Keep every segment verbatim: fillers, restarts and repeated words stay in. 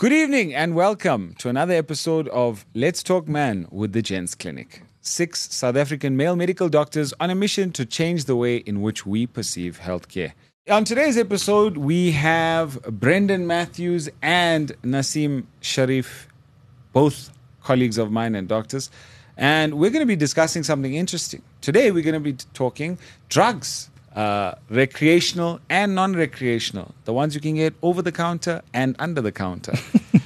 Good evening and welcome to another episode of Let's Talk Man with the Gents Clinic. Six South African male medical doctors on a mission to change the way in which we perceive healthcare. On today's episode, we have Brendan Matthews and Naseem Sharif, both colleagues of mine and doctors. And we're going to be discussing something interesting. Today, we're going to be talking drugs. Uh, recreational and non-recreational, the ones you can get over the counter and under the counter.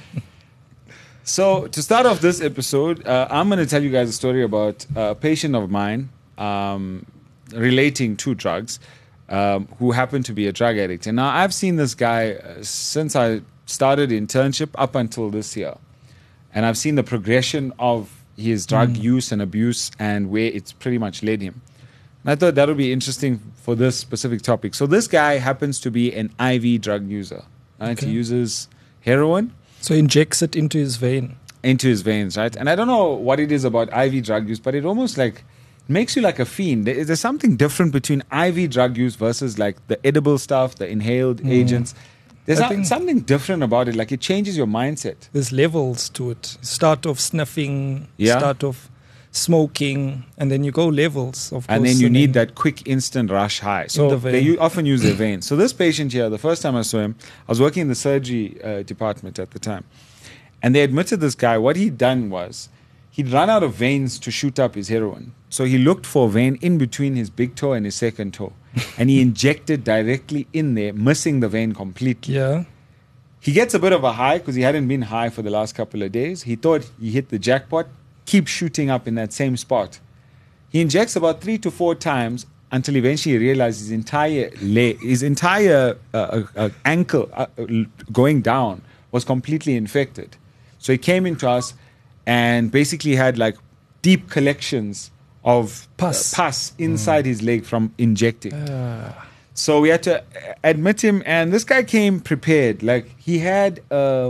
So to start off this episode, uh, I'm going to tell you guys a story about a patient of mine um, relating to drugs um, who happened to be a drug addict. And now I've seen this guy uh, since I started internship up until this year. And I've seen the progression of his drug mm. use and abuse and where it's pretty much led him. I thought that would be interesting for this specific topic. So this guy happens to be an I V drug user. Right? Okay. He uses heroin. So he injects it into his vein. Into his veins, right? And I don't know what it is about I V drug use, but it almost like makes you like a fiend. There- There's something different between I V drug use versus like the edible stuff, the inhaled Mm. agents. There's I not- think- something different about it. Like it changes your mindset. There's levels to it. Start off sniffing, Yeah. start off smoking, and then you go levels, of And course. then you need that quick instant rush high. So the they vein. u- often use their veins. So this patient here, the first time I saw him, I was working in the surgery uh, department at the time. And they admitted this guy, what he'd done was he'd run out of veins to shoot up his heroin. So he looked for a vein in between his big toe and his second toe. And he injected directly in there, missing the vein completely. Yeah. He gets a bit of a high because he hadn't been high for the last couple of days. He thought he hit the jackpot, keep shooting up in that same spot. He injects about three to four times until eventually he realizes his entire leg, his entire uh, uh, uh, ankle uh, uh, going down was completely infected. So he came into us and basically had like deep collections of Pus. uh, pus inside his leg from injecting. Ah. So we had to admit him, and this guy came prepared. Like he had a,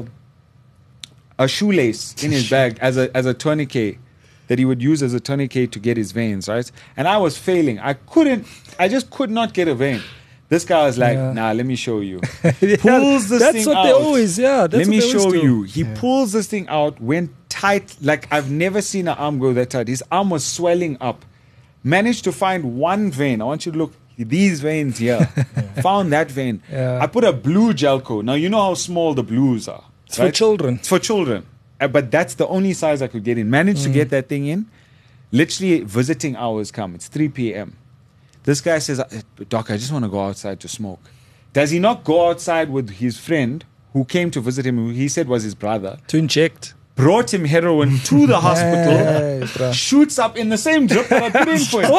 a shoelace in his bag as a as a tourniquet that he would use as a tourniquet to get his veins, right? And I was failing. I couldn't. I just could not get a vein. This guy was like, Yeah. "Nah, let me show you." Yeah, Pulls this that's thing what out. they always, yeah. That's let what me they always show do. you. He pulls this thing out, went tight. Like I've never seen an arm go that tight. His arm was swelling up. Managed to find one vein. I want you to look. These veins here. Found that vein. Yeah. I put a blue gel coat. Now, you know how small the blues are. It's for right? children. It's for children. Uh, but that's the only size I could get in. Managed to get that thing in. Literally, visiting hours come. It's three p.m. This guy says, "Uh, Doc, I just want to go outside to smoke." Does he not go outside with his friend who came to visit him, who he said was his brother, To inject. brought him heroin to the hospital, Hey, bruh. shoots up in the same drip that I put in for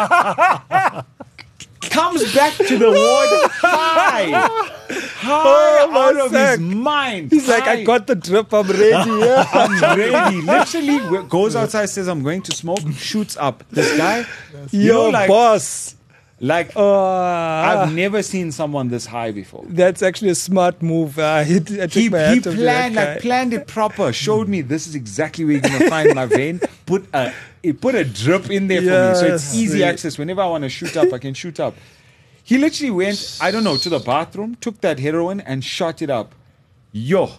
him. Comes back to the ward high. High Oh, my out of sack. his mind. He's like, High. I got the drip, I'm ready. Yeah. I'm ready. Literally w- goes outside, says, I'm going to smoke, shoots up. This guy, you Yo, know, like, boss. like Uh, I've never seen someone this high before. that's actually a smart move. Uh, he, I took He, my he hat off to that planned guy. like planned it proper. Showed me this is exactly where you're gonna find my vein. Put a he put a drip in there for me, so it's Yes. easy access. Whenever I want to shoot up, I can shoot up. He literally went, I don't know, to the bathroom, took that heroin and shot it up. Yo,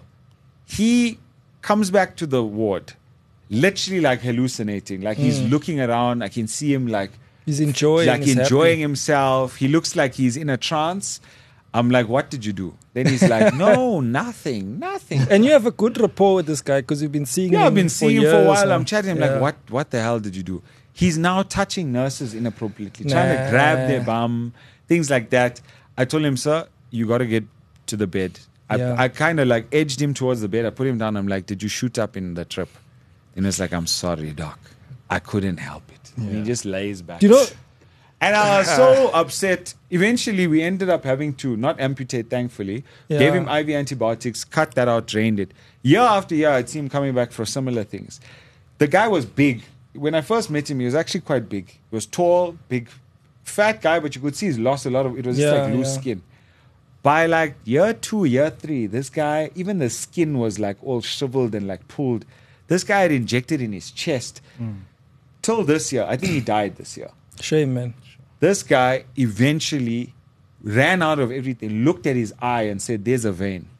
he comes back to the ward, literally like hallucinating, like he's looking around. I can see him like He's enjoying. like he's enjoying happy. himself. He looks like he's in a trance. I'm like, what did you do? Then he's like, no, nothing, nothing. And you have a good rapport with this guy because you've been seeing him. Yeah, I've been for seeing him for a years while. now. I'm chatting him Yeah. like, what, what the hell did you do? He's now touching nurses inappropriately, trying to grab their Nah. bum, things like that. I told him, sir, you got to get to the bed. I, Yeah. I kind of like edged him towards the bed. I put him down. I'm like, did you shoot up in the trip? And he's like, I'm sorry, doc. I couldn't help it. And he just lays back. You know, And I was so upset. Eventually, we ended up having to not amputate, thankfully. Yeah. Gave him I V antibiotics, cut that out, drained it. Year after year, I'd see him coming back for similar things. The guy was big. When I first met him, he was actually quite big. He was tall, big, fat guy, but you could see he's lost a lot of, it was just Yeah, like loose yeah. skin. By like year two, year three, this guy, even the skin was like all shriveled and like pulled. This guy had injected in his chest. Till this year, I think he died this year. shame, man. This guy eventually ran out of everything, looked at his eye and said, there's a vein.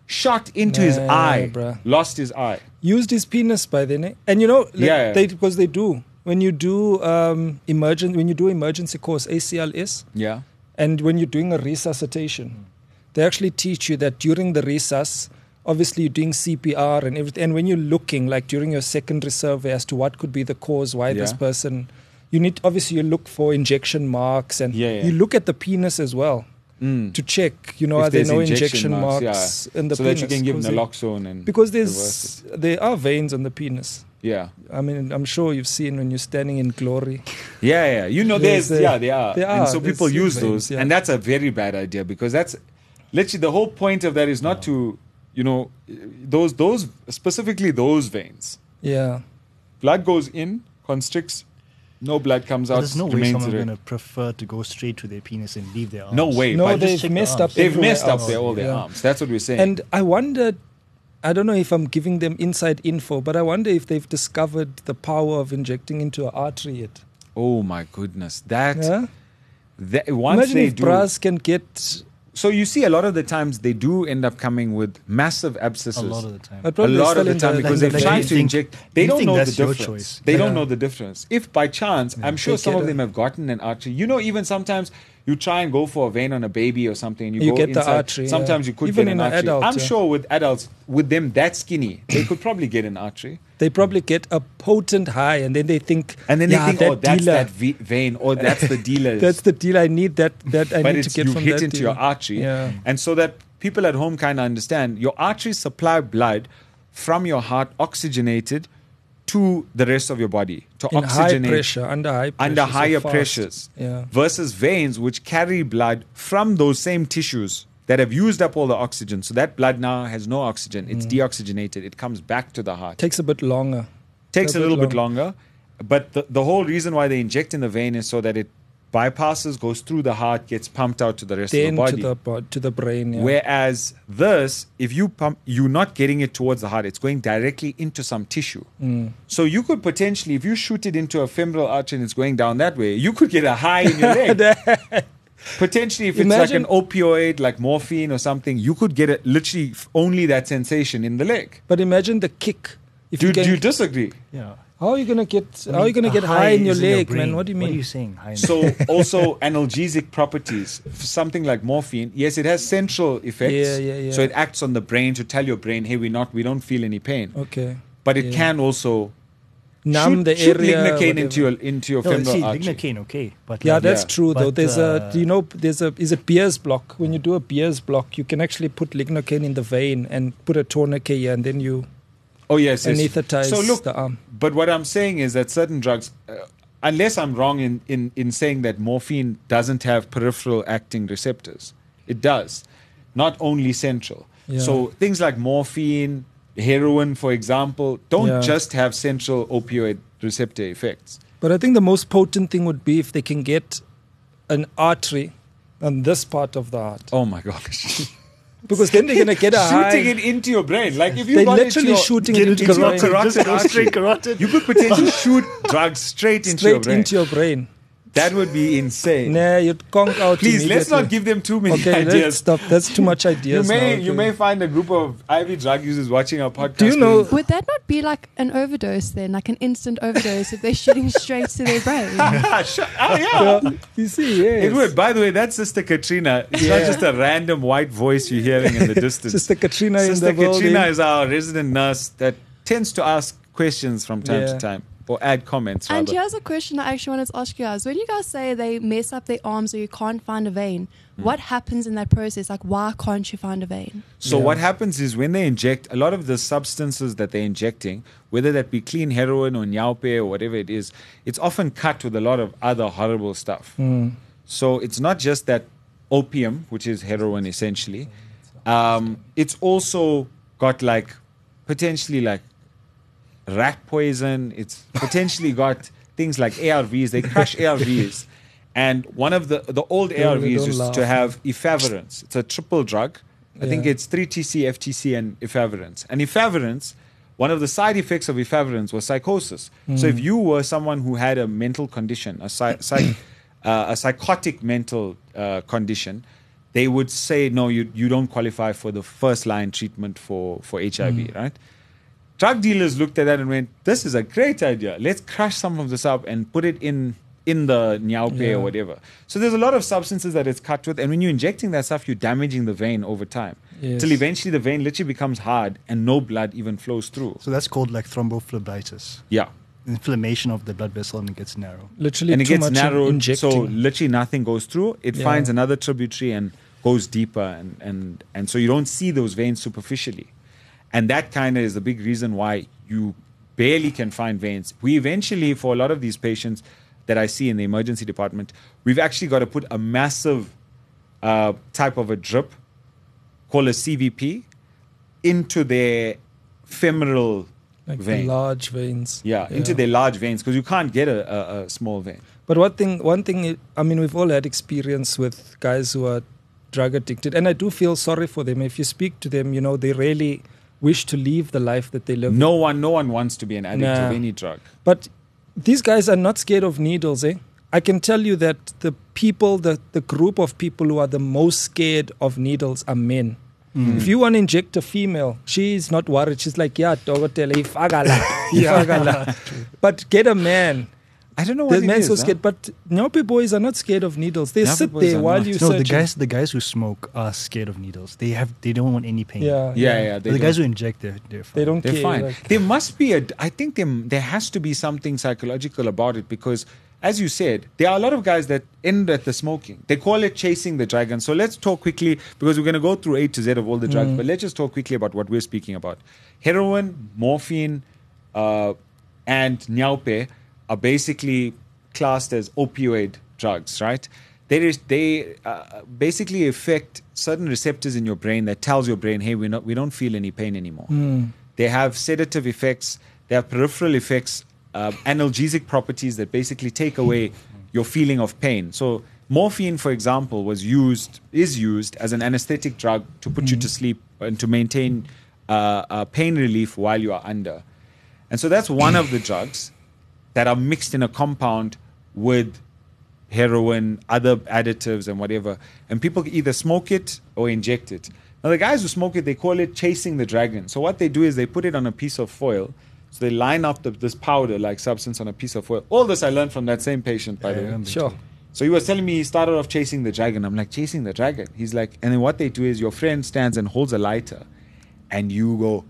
shot into his Nah, eye, bruh. lost his eye. Used his penis by then, eh? And you know, like, Yeah. they because they do when you do um, emergent when you do emergency course A C L S, Yeah. and when you're doing a resuscitation, they actually teach you that during the resus, obviously you're doing C P R and everything. And when you're looking, like during your secondary survey as to what could be the cause, why this Yeah. person, you need obviously you look for injection marks, and Yeah, yeah. you look at the penis as well Mm. to check. You know, If are there there's no injection, marks, yeah. in the so penis? that you can give 'Cause they- naloxone and because reverse there's there are veins on the penis. it. Yeah. I mean, I'm sure you've seen when you're standing in glory. Yeah, yeah. You know, There's there's, a- yeah, they are. there and are. so There's people use veins, those. yeah. And that's a very bad idea because that's literally the whole point of that is not to, you know, those, those, specifically those veins. Yeah. Blood goes in, constricts, no blood comes But out, there's no way remains someone's erect. going to prefer to go straight to their penis and leave their arms. No way. No, but just they've check the messed arms. up. they've everywhere messed up else. their, all their Yeah. arms. That's what we're saying. And I wondered, I don't know if I'm giving them inside info, but I wonder if they've discovered the power of injecting into an artery yet. oh my goodness. That, Yeah? that once Imagine they if do. bras can get So you see, a lot of the times they do end up coming with massive abscesses. A lot of the time. But A probably lot still of the in time because in they've like, tried you to think- inject. They you don't think know the that's your difference. choice. They don't Yeah. know the difference. If by chance, I'm sure They some get of a- them have gotten an artery. You know, even sometimes you try and go for a vein on a baby or something, and you, You go get the inside. artery, yeah. Sometimes you could Even get in an an artery. adult, I'm yeah. sure with adults, with them that skinny, they could probably get an artery. they probably get a potent high, and then they think, And then yeah, they think, that oh, that's dealer, that ve- vein, or that's the dealer's. that's the deal. I need that. That I but need it's to get you from hit that into dealer. your artery, Yeah. and so that people at home kind of understand, your arteries supply blood from your heart oxygenated to the rest of your body to In high oxygenate pressure, under high pressure, under so higher fast. pressures Yeah. versus veins which carry blood from those same tissues that have used up all the oxygen. So that blood now has no oxygen. It's Mm. deoxygenated. It comes back to the heart. Takes a bit longer. Takes a a bit little bit longer. But the, the whole reason why they inject in the vein is so that it bypasses, goes through the heart, gets pumped out to the rest Then of to the body. the bo- to the brain. Yeah. Whereas this, if you pump, you're not getting it towards the heart. It's going directly into some tissue. Mm. So you could potentially, if you shoot it into a femoral artery and it's going down that way, you could get a high in your leg. Potentially, if it's Imagine- like an opioid, like morphine or something, you could get it literally f- only that sensation in the leg. But imagine the kick. If Do, you do can, you disagree? Yeah. how are you gonna get? I how are you mean, gonna a get high in your is leg, brain. man? What do you mean? What are you saying? High in So also analgesic properties, f- something like morphine. Yes, it has central effects. Yeah, yeah, yeah. So it acts on the brain to tell your brain, hey, we not, we don't feel any pain. Okay. But it Yeah. can also Numb shoot, the shoot area. lignocaine whatever. into your into your no, femoral see, artery. lignocaine, okay. But Yeah, like, that's Yeah. true though. But, There's uh, a, do you know, there's a, is it Beer's block? When you do a Beer's block, you can actually put lignocaine in the vein and put a tourniquet here, and then you Oh yes, yes. anesthetize So look, the arm. but what I'm saying is that certain drugs, uh, unless I'm wrong in, in in saying that morphine doesn't have peripheral acting receptors, it does, not only central. Yeah. So things like morphine, heroin, for example, don't Yeah. just have central opioid receptor effects. But I think the most potent thing would be if they can get an artery on this part of the heart, Oh my gosh. because then they're gonna get a high. Shooting it into your brain. Like if you They're got literally it to your, shooting Get it it into into the your brain, carotid. carotid Just go artery. straight carotid. You could potentially shoot drugs straight into your straight brain. into your brain. That would be insane. Nah, you'd conk out. Please, let's not immediately. give them too many Okay, let's ideas. stop. That's too much You ideas. may now, you okay. may find a group of I V drug users watching our podcast. Do you know- going, Would that not be like an overdose then, like an instant overdose if they're shooting straight to their brain? ah, shut- oh, yeah. Yeah, you see, yes. It would. By the way, that's Sister Katrina. It's not Yeah. just a random white voice you're hearing in the distance. Sister Katrina Sister in the building. Katrina is our resident nurse that tends to ask questions from time Yeah. to time or add comments. And rather. here's a question I actually wanted to ask you guys. When you guys say they mess up their arms or you can't find a vein, what happens in that process? Like, why can't you find a vein? So Yeah. what happens is when they inject a lot of the substances that they're injecting, whether that be clean heroin or nyaupe or whatever it is, it's often cut with a lot of other horrible stuff. Mm. So it's not just that opium, which is heroin essentially. Um, it's also got like potentially like rat poison. It's potentially got things like A R Vs. They crush A R Vs. And one of the, the old Don't- A R Vs don't used laugh. to have efavirenz. It's a triple drug. I think Yeah. it's three T C, F T C, and efavirenz. And efavirenz, one of the side effects of efavirenz was psychosis. So if you were someone who had a mental condition, a, psy- psych, uh, a psychotic mental uh, condition, they would say, no, you, you don't qualify for the first line treatment for, for H I V, Mm. right? Drug dealers looked at that and went, this is a great idea. Let's crush some of this up and put it in in the nyaupe Yeah. or whatever. So there's a lot of substances that it's cut with. And when you're injecting that stuff, you're damaging the vein over time. Yes. Till eventually the vein literally becomes hard and no blood even flows through. So that's called like thrombophlebitis. Yeah. Inflammation of the blood vessel and it gets narrow. Literally And it too gets much narrowed, injecting. so literally nothing goes through. It Yeah. finds another tributary and goes deeper. And, and, and so you don't see those veins superficially. And that kind of is the big reason why you barely can find veins. We eventually, for a lot of these patients that I see in the emergency department, we've actually got to put a massive uh, type of a drip called a C V P into their femoral like vein. the large veins. yeah, into their large veins because you can't get a, a, a small vein. But one thing, one thing, I mean, we've all had experience with guys who are drug addicted, and I do feel sorry for them. If you speak to them, you know, they really wish to leave the life that they live. No one, no one wants to be an addict Nah. of any drug. But these guys are not scared of needles, eh? I can tell you that the people, the, the group of people who are the most scared of needles are men. If you want to inject a female, she's not worried. She's like, yeah, dokotela, ifagala, ifagala. But get a man. I don't know what The it men is, so huh? scared. But Nyopi boys are not scared of needles. They Nyopi sit boys there are while not. you No, search. the guys the guys who smoke are scared of needles. They have they don't want any pain. Yeah, Yeah, yeah. But They the don't- guys who inject, they're, they're fine. They don't They're care. fine. like- There must be a. I think there there has to be something psychological about it because, as you said, there are a lot of guys that end at the smoking. They call it chasing the dragon. So let's talk quickly because we're going to go through A to Z of all the drugs. But let's just talk quickly about what we're speaking about. Heroin, morphine, uh, and nyaupe are basically classed as opioid drugs, right? They is, they uh, basically affect certain receptors in your brain that tells your brain, hey, we're not, we don't feel any pain anymore. They have sedative effects. They have peripheral effects, uh, analgesic properties that basically take away your feeling of pain. So morphine, for example, was used is used as an anesthetic drug to put you to sleep and to maintain uh, uh, pain relief while you are under. And so that's one of the drugs that are mixed in a compound with heroin, other additives, and whatever. And people either smoke it or inject it. Now, the guys who smoke it, they call it chasing the dragon. So what they do is they put it on a piece of foil. So they line up the, this powder-like substance on a piece of foil. All this I learned from that same patient, by Yeah, the I way. remember. Sure. So he was telling me he started off chasing the dragon. I'm like, chasing the dragon? He's like, and then what they do is your friend stands and holds a lighter, and you go,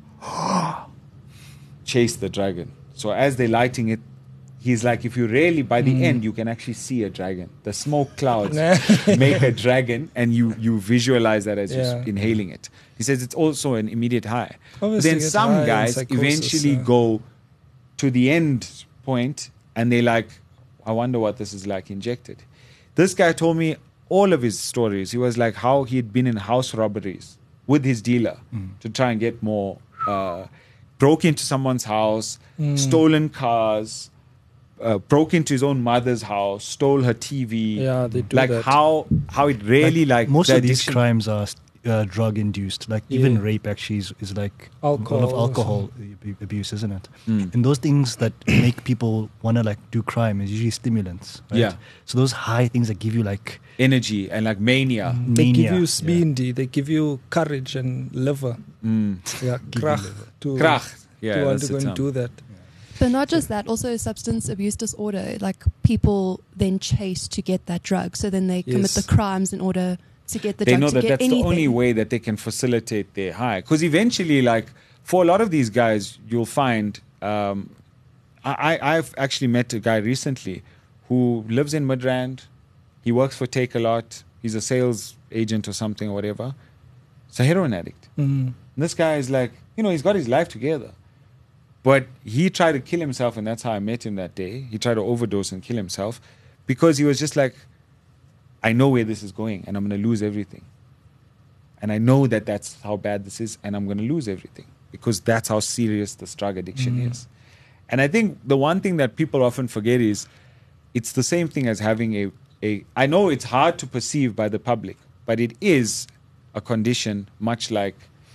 chase the dragon. So as they're lighting it, he's like, if you really, by the end, you can actually see a dragon. The smoke clouds make a dragon, and you you visualize that as Yeah. you're inhaling it. He says it's also an immediate high. Obviously then it's some high in guys psychosis, eventually yeah. go to the end point, and they're like, I wonder what this is like injected. This guy told me all of his stories. He was like how he'd been in house robberies with his dealer to try and get more, uh, broke into someone's house, stolen cars, uh, broke into his own mother's house, stole her T V. Yeah, they do like that. how how it really like, most the of these addiction- crimes are uh, drug induced. Like even Yeah. rape actually is, is like Alcohol a lot of also. alcohol ab- abuse, isn't it? Mm. And those things that make people want to like do crime is usually stimulants. Right? Yeah. So those high things that give you like energy and like mania. They give mania. you Yeah. speedy, they give you courage and liver. Mm. Yeah, you krach liver. to, Krach. Yeah, to want that's to go the and term. do that. But not just that, also substance abuse disorder. Like people then chase to get that drug, so then they commit Yes. the crimes in order to get the They drug know to that get that's anything. the only way that they can facilitate their high. Because eventually, like for a lot of these guys, you'll find. Um, I, I- I've actually met a guy recently who lives in Midrand. He works for Take a Lot. He's a sales agent or something or whatever. He's a heroin addict. Mm. And this guy is like, you know, he's got his life together. But he tried to kill himself, and that's how I met him that day. He tried to overdose and kill himself because he was just like, I know where this is going, and I'm going to lose everything. And I know that that's how bad this is, and I'm going to lose everything because that's how serious this drug addiction is. And I think the one thing that people often forget is it's the same thing as having a, a I know it's hard to perceive by the public, but it is a condition much like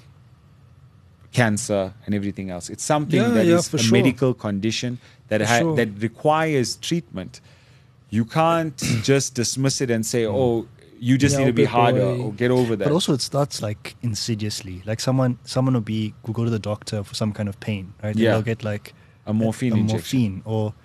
cancer and everything else. It's something Yeah, that yeah, is for a sure. medical condition that For ha- sure. that requires treatment. You can't just dismiss it and say, "Oh, you just need to be Nyaupe harder boy. or get over that. But also, it starts like insidiously. Like someone, someone will be will go to the doctor for some kind of pain, right? Yeah. They'll get like a morphine a injection. morphine or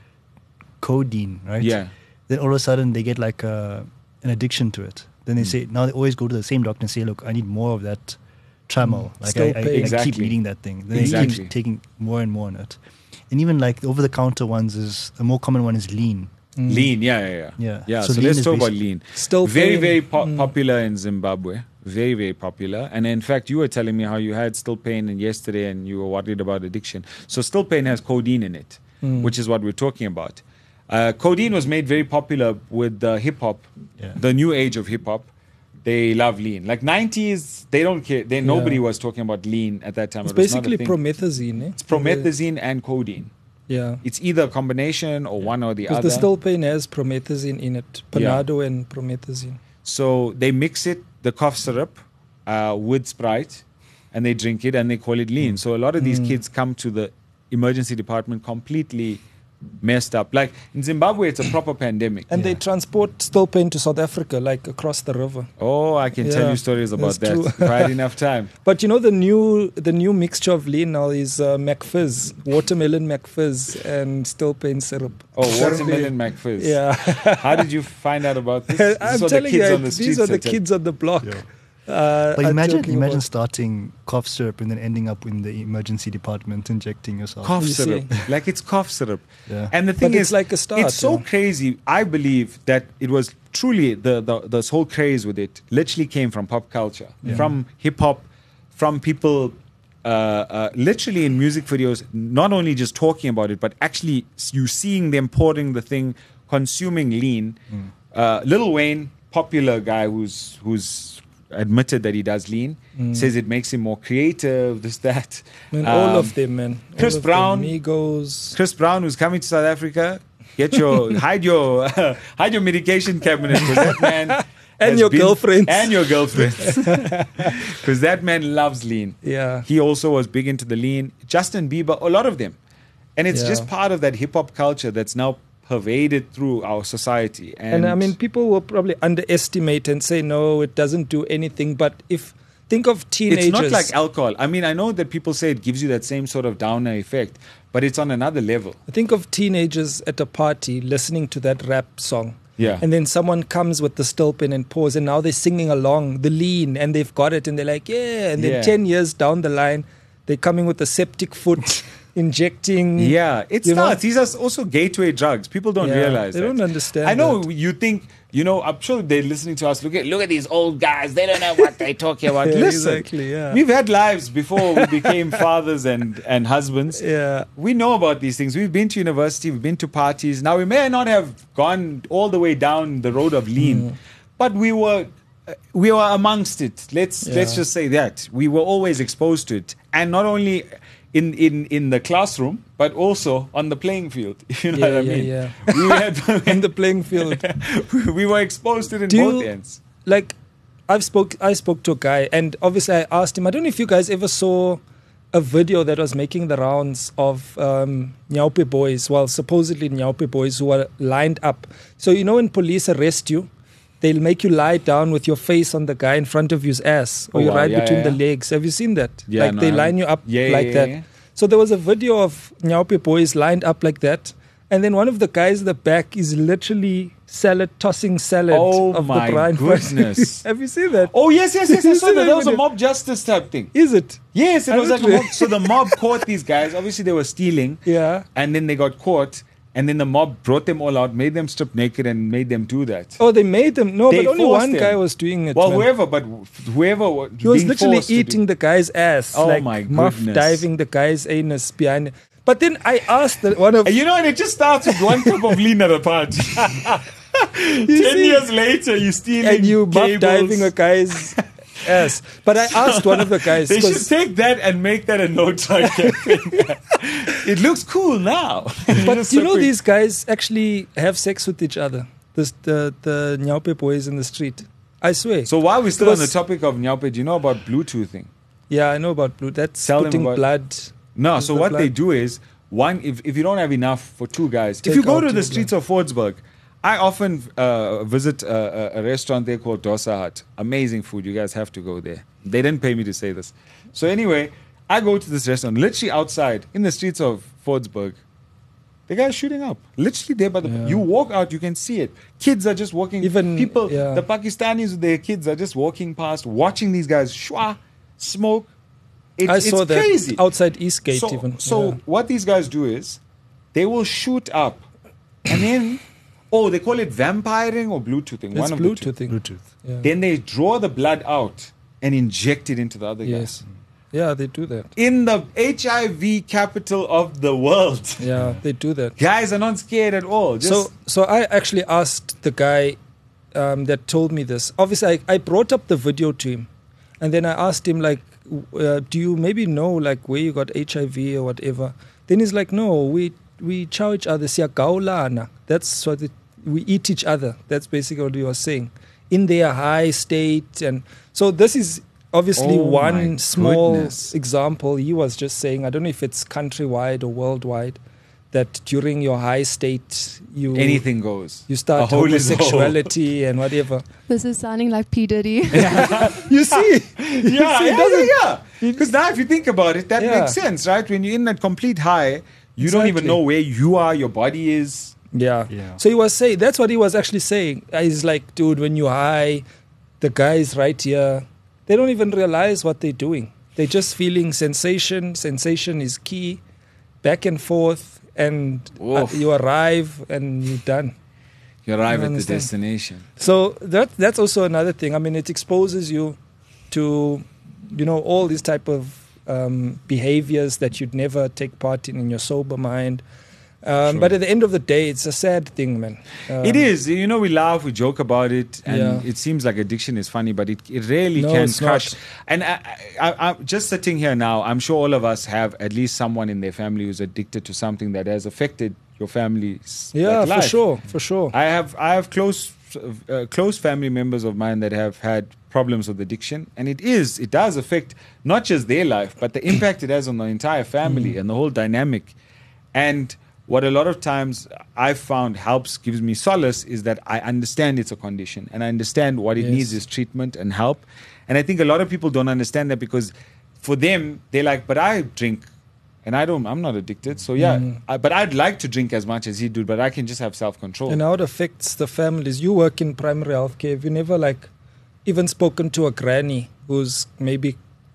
codeine, right? Yeah. Then all of a sudden they get like a, an addiction to it. Then they Mm. say now they always go to the same doctor and say, look, I need more of that Tramal. Like Still I, I, pain. I keep Exactly. eating that thing. Then Exactly. they keep taking more and more on it. And even like the over-the-counter ones is a more common one is lean. Mm. Lean, yeah, yeah, yeah. Yeah. Yeah, So so, lean let's is talk about basi- lean. Still Very, pain. very po- Mm. popular in Zimbabwe. Very, very popular. And in fact, you were telling me how you had still pain and yesterday and you were worried about addiction. So still pain has codeine in it, Mm. which is what we're talking about. Uh, codeine was made very popular with uh, hip hop, Yeah. the new age of hip hop. They love lean. Like nineties, they don't care. They, nobody Yeah. was talking about lean at that time. It's It was not a basically thing. promethazine. Eh? It's promethazine and codeine. Yeah. It's either a combination or one or the Because other. the still pain has promethazine in it. Panado and promethazine. So they mix it, the cough syrup, uh, with Sprite, and they drink it and they call it lean. So a lot of these Mm. kids come to the emergency department completely messed up. Like in Zimbabwe, it's a proper pandemic. And they Yeah. transport still pain to South Africa, like across the river. Oh, I can tell Yeah, you stories about that's that true. if I had enough time. But you know the new the new mixture of lean now is uh, McFizz, watermelon McFizz, and still pain syrup. Oh, Apparently- watermelon McFizz. Yeah, How did you find out about this? This I'm is what telling the kids you, on the these streets are the are telling- kids on the block. Yeah. Uh, But are imagine, talking imagine about- starting cough syrup and then ending up in the emergency department injecting yourself. cough You syrup. see. Like it's cough syrup. Yeah. And the thing But is, it's like a start, it's so yeah. crazy. I believe that it was truly the, the this whole craze with it literally came from pop culture, Yeah. from hip hop, from people uh, uh, literally in music videos, not only just talking about it, but actually s- you seeing them pouring the thing, consuming lean. Mm. Uh, Lil Wayne, popular guy who's who's admitted that he does lean, Mm. says it makes him more creative. This that. Man, all Um, of them, man. All Chris of Brown. them, Migos. Chris Brown, who's coming to South Africa, get your hide your hide your medication cabinet because that man And has your been- girlfriends. and your girlfriends because that man loves lean. Yeah. He also was big into the lean. Justin Bieber, a lot of them, and it's Yeah. just part of that hip hop culture that's now pervaded through our society. And, And I mean, people will probably underestimate and say, no, it doesn't do anything. But if think of teenagers, it's not like alcohol. I mean, I know that people say it gives you that same sort of downer effect, but it's on another level. think of teenagers at a party listening to that rap song. Yeah. And then someone comes with the still pen and pause, and now they're singing along the lean, and they've got it, and they're like, yeah. And then Yeah. ten years down the line, they're coming with a septic foot, injecting. Yeah, it You know? starts. These are also gateway drugs. People don't Yeah, realize they that. don't understand I know that. you think, you know, I'm sure they're listening to us. Look at look at these old guys. They don't know what they're talking about. Yeah, Listen, exactly, yeah. we've had lives before we became fathers and, and husbands. Yeah. We know about these things. We've been to university. We've been to parties. Now, we may not have gone all the way down the road of lean, Mm. but we were uh, we were amongst it. Let's let's Yeah. just say that we were always exposed to it, and not only in in in the classroom, but also on the playing field. If you know Yeah, what I yeah, mean? yeah. We had In the playing field. we were exposed to it in Do both you- ends. Like, I've spoke I spoke to a guy, and obviously I asked him. I don't know if you guys ever saw a video that was making the rounds of um, Nyaupe boys, well, supposedly Nyaupe boys who are lined up. So you know when police arrest you, they'll make you lie down with your face on the guy in front of you's ass, or Oh, you wow, right yeah, between yeah, the yeah. legs. Have you seen that? Yeah, like no, they I line haven't. you up Yeah, yeah, like yeah, that. yeah. So there was a video of Nyaupe boys lined up like that, and then one of the guys in the back is literally salad tossing salad Oh of my the brine. goodness. Have you seen that? Oh yes, yes, yes. I You saw see that. that That was a video? mob justice type thing. Is it? Yes, it I was like a don't mob. So the mob caught these guys. Obviously, they were stealing. Yeah. And then they got caught. And then the mob brought them all out, made them strip naked, and made them do that. Oh, they made them. No, They but only forced one them. guy was doing it. Well, man. whoever, but whoever wa- He was being literally forced to do- eating the guy's ass. Oh like my muff goodness. diving the guy's anus behind. But then I asked the, one of And you know, and it just starts with one cup of lean at a party. Ten see? years later, you stealing and you muff cables. diving a guy's ass. But I asked one of the guys They should 'cause- take that and make that a no drug campaign. It looks cool now. but Just you know separate- these guys actually have sex with each other. This, the the Nyaupe boys in the street. I swear. So while we're still on the Because- topic of Nyaupe, do you know about Bluetoothing? yeah, I know about blue. That's Tell them putting about- blood. No, Is so the what they blood- do is one if, if you don't have enough for two guys, Take if you go out to the your streets of Fordsburg, I often uh, visit a, a restaurant there called Dosa Hut. Amazing food. You guys have to go there. They didn't pay me to say this. So anyway, I go to this restaurant, literally outside in the streets of Fordsburg. The guy's shooting up. Literally there by the... Yeah. You walk out, you can see it. Kids are just walking. Even- People, yeah. the Pakistanis with their kids are just walking past, watching these guys shwa, smoke. It, I it's saw that crazy. outside Eastgate So, even. so Yeah. what these guys do is they will shoot up and then, oh, they call it vampiring or Bluetoothing. It's one of the two. Bluetoothing. Bluetooth. Yeah. Then they draw the blood out and inject it into the other Yes. guy. Yeah, they do that. In the H I V capital of the world. Yeah, they do that. Guys are not scared at all. Just, So, so I actually asked the guy um, that told me this. Obviously, I, I brought up the video to him, and then I asked him like, uh, "Do you maybe know like where you got H I V or whatever?" Then he's like, "No, we we chow each other. Siya gaulana. That's what it, we eat each other. That's basically what he was saying in their high state." And so this is obviously Oh my one small goodness. example. He was just saying, I don't know if it's countrywide or worldwide, that during your high state you anything goes. you A start hole is a hole. homosexuality and whatever. This is sounding like P. Diddy. You see, Yeah, see, yeah, doesn't- yeah, yeah. Because now if you think about it, that Yeah. makes sense, right? When you're in that complete high, you don't even Exactly. know where you are, your body is. Yeah. Yeah. So he was saying, that's what he was actually saying. Uh, He's like, dude, when you're high, the guy is right here. They don't even realize what they're doing. They're just feeling sensation. Sensation is key. Back and forth. And uh, Oof. you arrive and you're done. You arrive I at the understand. destination. So that that's also another thing. I mean, it exposes you to, you know, all these type of um, behaviors that you'd never take part in in your sober mind. Um, Sure. But at the end of the day, it's a sad thing, man. Um, It is. You know, we laugh, we joke about it, and Yeah. it seems like addiction is funny, but it, it really No, can it's crush. not. And I, I, I, I'm just sitting here now, I'm sure all of us have at least someone in their family who's addicted to something that has affected your family's Yeah, like, for life. sure, for sure. I have I have close uh, close family members of mine that have had problems with addiction, and it is it does affect not just their life, but the impact it has on the entire family Mm. and the whole dynamic. And what a lot of times I've found helps, gives me solace, is that I understand it's a condition and I understand what it Yes. needs is treatment and help. And I think a lot of people don't understand that because for them they're like, but I drink. And I don't. I'm not addicted. So yeah. Mm. I, but I'd like to drink as much as he do. But I can just have self control. And how it affects the families. You work in primary healthcare. Have you never like even spoken to a granny who's maybe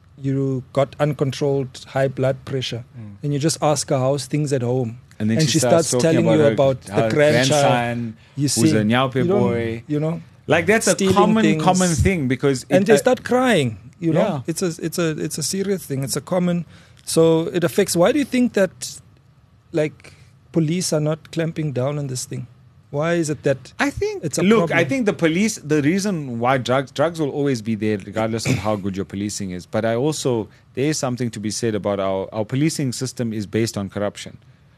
you got uncontrolled high blood pressure, and you just ask her how's things at home, And then and she, she starts, starts talking telling you her- about her the grandchild. grandson, You who's see, a nyaupe you don't- boy. you know, Like that's a stealing common, things. common thing because and it, they uh, start crying. You know, Yeah. it's a it's a it's a serious thing. It's a common. So it affects. Why do you think that, like, police are not clamping down on this thing? Why is it that? I think. It's a look, problem. I think the police. The reason why drugs drugs will always be there, regardless of how good your policing is. But I also there is something to be said about our our policing system is based on corruption.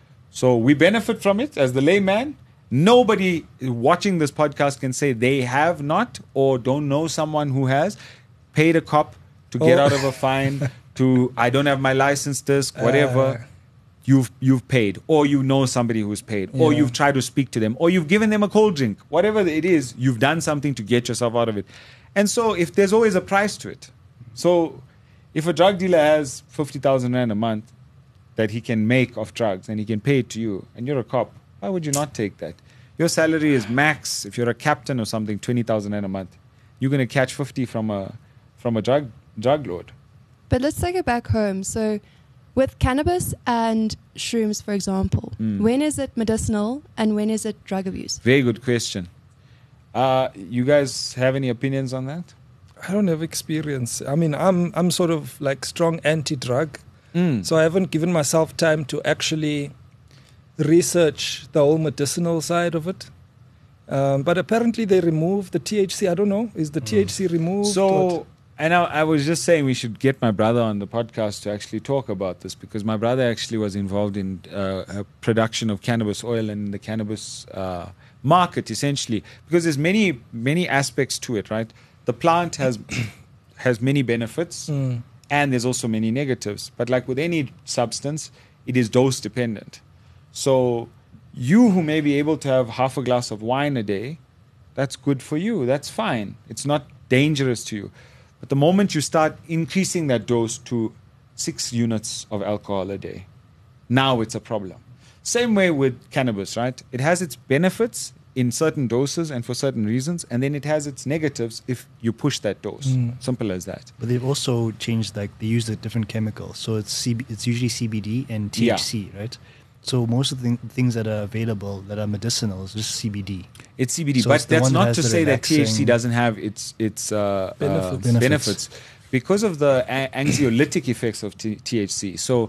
So we benefit from it as the layman. Nobody watching this podcast can say they have not or don't know someone who has paid a cop to get Oh. out of a fine. To I don't have my license disc, whatever. Uh, you've you've paid, or you know somebody who's paid, or Yeah. you've tried to speak to them, or you've given them a cold drink, whatever it is, you've done something to get yourself out of it. And so, if there's always a price to it, so if a drug dealer has fifty thousand rand a month that he can make off drugs and he can pay it to you, and you're a cop, why would you not take that? Your salary is max. If you're a captain or something, twenty thousand rand a month. You're gonna catch fifty from a from a drug drug lord. But let's take it back home. So, with cannabis and shrooms, for example, Mm. when is it medicinal and when is it drug abuse? Very good question. Uh, you guys have any opinions on that? I don't have experience. I mean, I'm I'm sort of like strong anti-drug, Mm. so I haven't given myself time to actually research the whole medicinal side of it. Um, but apparently they removed the T H C. I don't know. Is the T H C removed? So, What? and I, I was just saying we should get my brother on the podcast to actually talk about this because my brother actually was involved in uh, a production of cannabis oil and the cannabis uh, market essentially because there's many many aspects to it, right? The plant has has many benefits Mm. and there's also many negatives. But like with any substance, it is dose dependent. So You who may be able to have half a glass of wine a day, that's good for you. That's fine. It's not dangerous to you. But the moment you start increasing that dose to six units of alcohol a day, now it's a problem. Same way with cannabis, right? It has its benefits in certain doses and for certain reasons, and then it has its negatives if you push that dose. Mm. Simple as that. But they've also changed, like they use a different chemical. So it's C B, it's usually C B D and T H C, yeah. right? So most of the th- things that are available that are medicinal is just C B D. It's C B D, So but it's the that's one that not has to the say that T H C relaxing- doesn't have its its uh, Benefits. uh, Benefits. benefits because of the a- anxiolytic effects of T- THC. So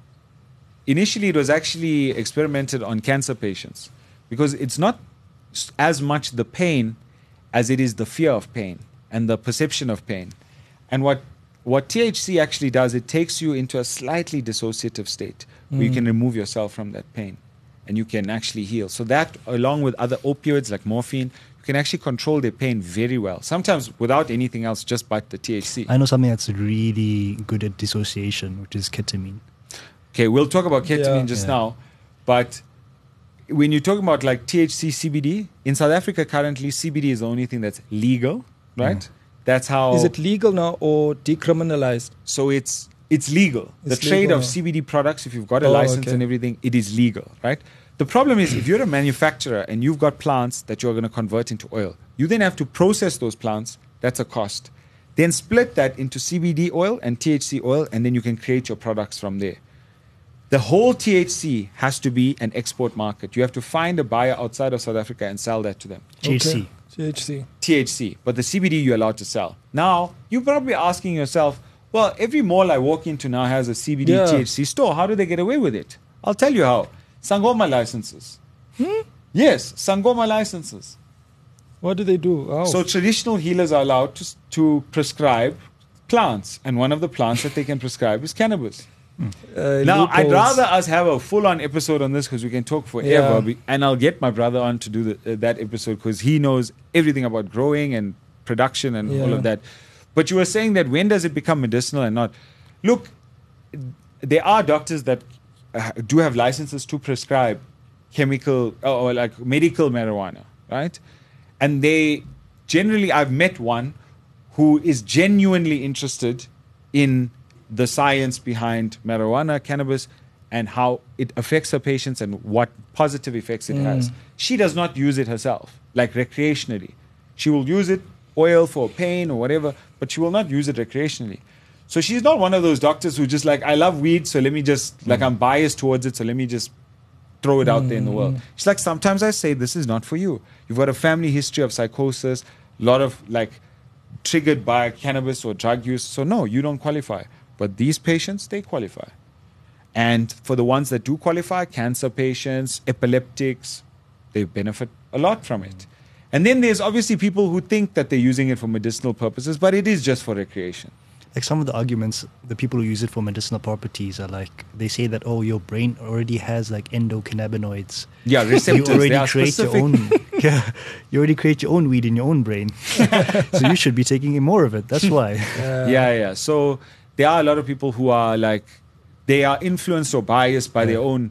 initially, it was actually experimented on cancer patients because it's not s- as much the pain as it is the fear of pain and the perception of pain. And what what T H C actually does, it takes you into a slightly dissociative state where you Mm. can remove yourself from that pain and you can actually heal. So that, along with other opioids like morphine, you can actually control their pain very well. Sometimes without anything else, just but the T H C. I know something that's really good at dissociation, which is ketamine. Okay, we'll talk about ketamine Yeah. just Yeah. now, but when you're talking about like T H C, C B D, in South Africa currently, C B D is the only thing that's legal, right? Mm. That's how. Is it legal now or decriminalized? So it's it's legal. It's the trade legal of now. C B D products, if you've got a Oh, license okay. and everything, it is legal, right? The problem is if you're a manufacturer and you've got plants that you're going to convert into oil, you then have to process those plants. That's a cost. Then split that into C B D oil and T H C oil, and then you can create your products from there. The whole T H C has to be an export market. You have to find a buyer outside of South Africa and sell that to them. T H C. Okay. T H C. T H C, but the C B D you're allowed to sell. Now, you're probably asking yourself, well, every mall I walk into now has a C B D Yeah. T H C store. How do they get away with it? I'll tell you how. Sangoma licenses. Yes, Sangoma licenses. What do they do? Oh. So traditional healers are allowed to, s- to prescribe plants, and one of the plants that they can prescribe is cannabis. Uh, Now, I'd loopholes. rather us have a full-on episode on this because we can talk forever, Yeah. be- and I'll get my brother on to do the, uh, that episode because he knows everything about growing and production and all Yeah. of that. But you were saying that when does it become medicinal and not? Look, there are doctors that uh, do have licenses to prescribe chemical or, or like medical marijuana, right? And they generally, I've met one who is genuinely interested in the science behind marijuana, cannabis, and how it affects her patients and what positive effects it has. She does not use it herself, like recreationally. She will use it, oil for pain or whatever, but she will not use it recreationally. So she's not one of those doctors who just like, I love weed, so let me just, like, I'm biased towards it, so let me just throw it out there in the world. She's like, sometimes I say, this is not for you. You've got a family history of psychosis, a lot of, like, triggered by cannabis or drug use. So no, you don't qualify. But these patients, they qualify. And for the ones that do qualify, cancer patients, epileptics, they benefit a lot from it. And then there's obviously people who think that they're using it for medicinal purposes, but it is just for recreation. Like some of the arguments, the people who use it for medicinal properties are like, they say that, oh, your brain already has like endocannabinoids. Yeah, You receptors. already they are create specific. your own. Yeah, you already create your own weed in your own brain, so you should be taking in more of it. That's why. Uh, Yeah, yeah. So there are a lot of people who are like, they are influenced or biased by their Yeah. own,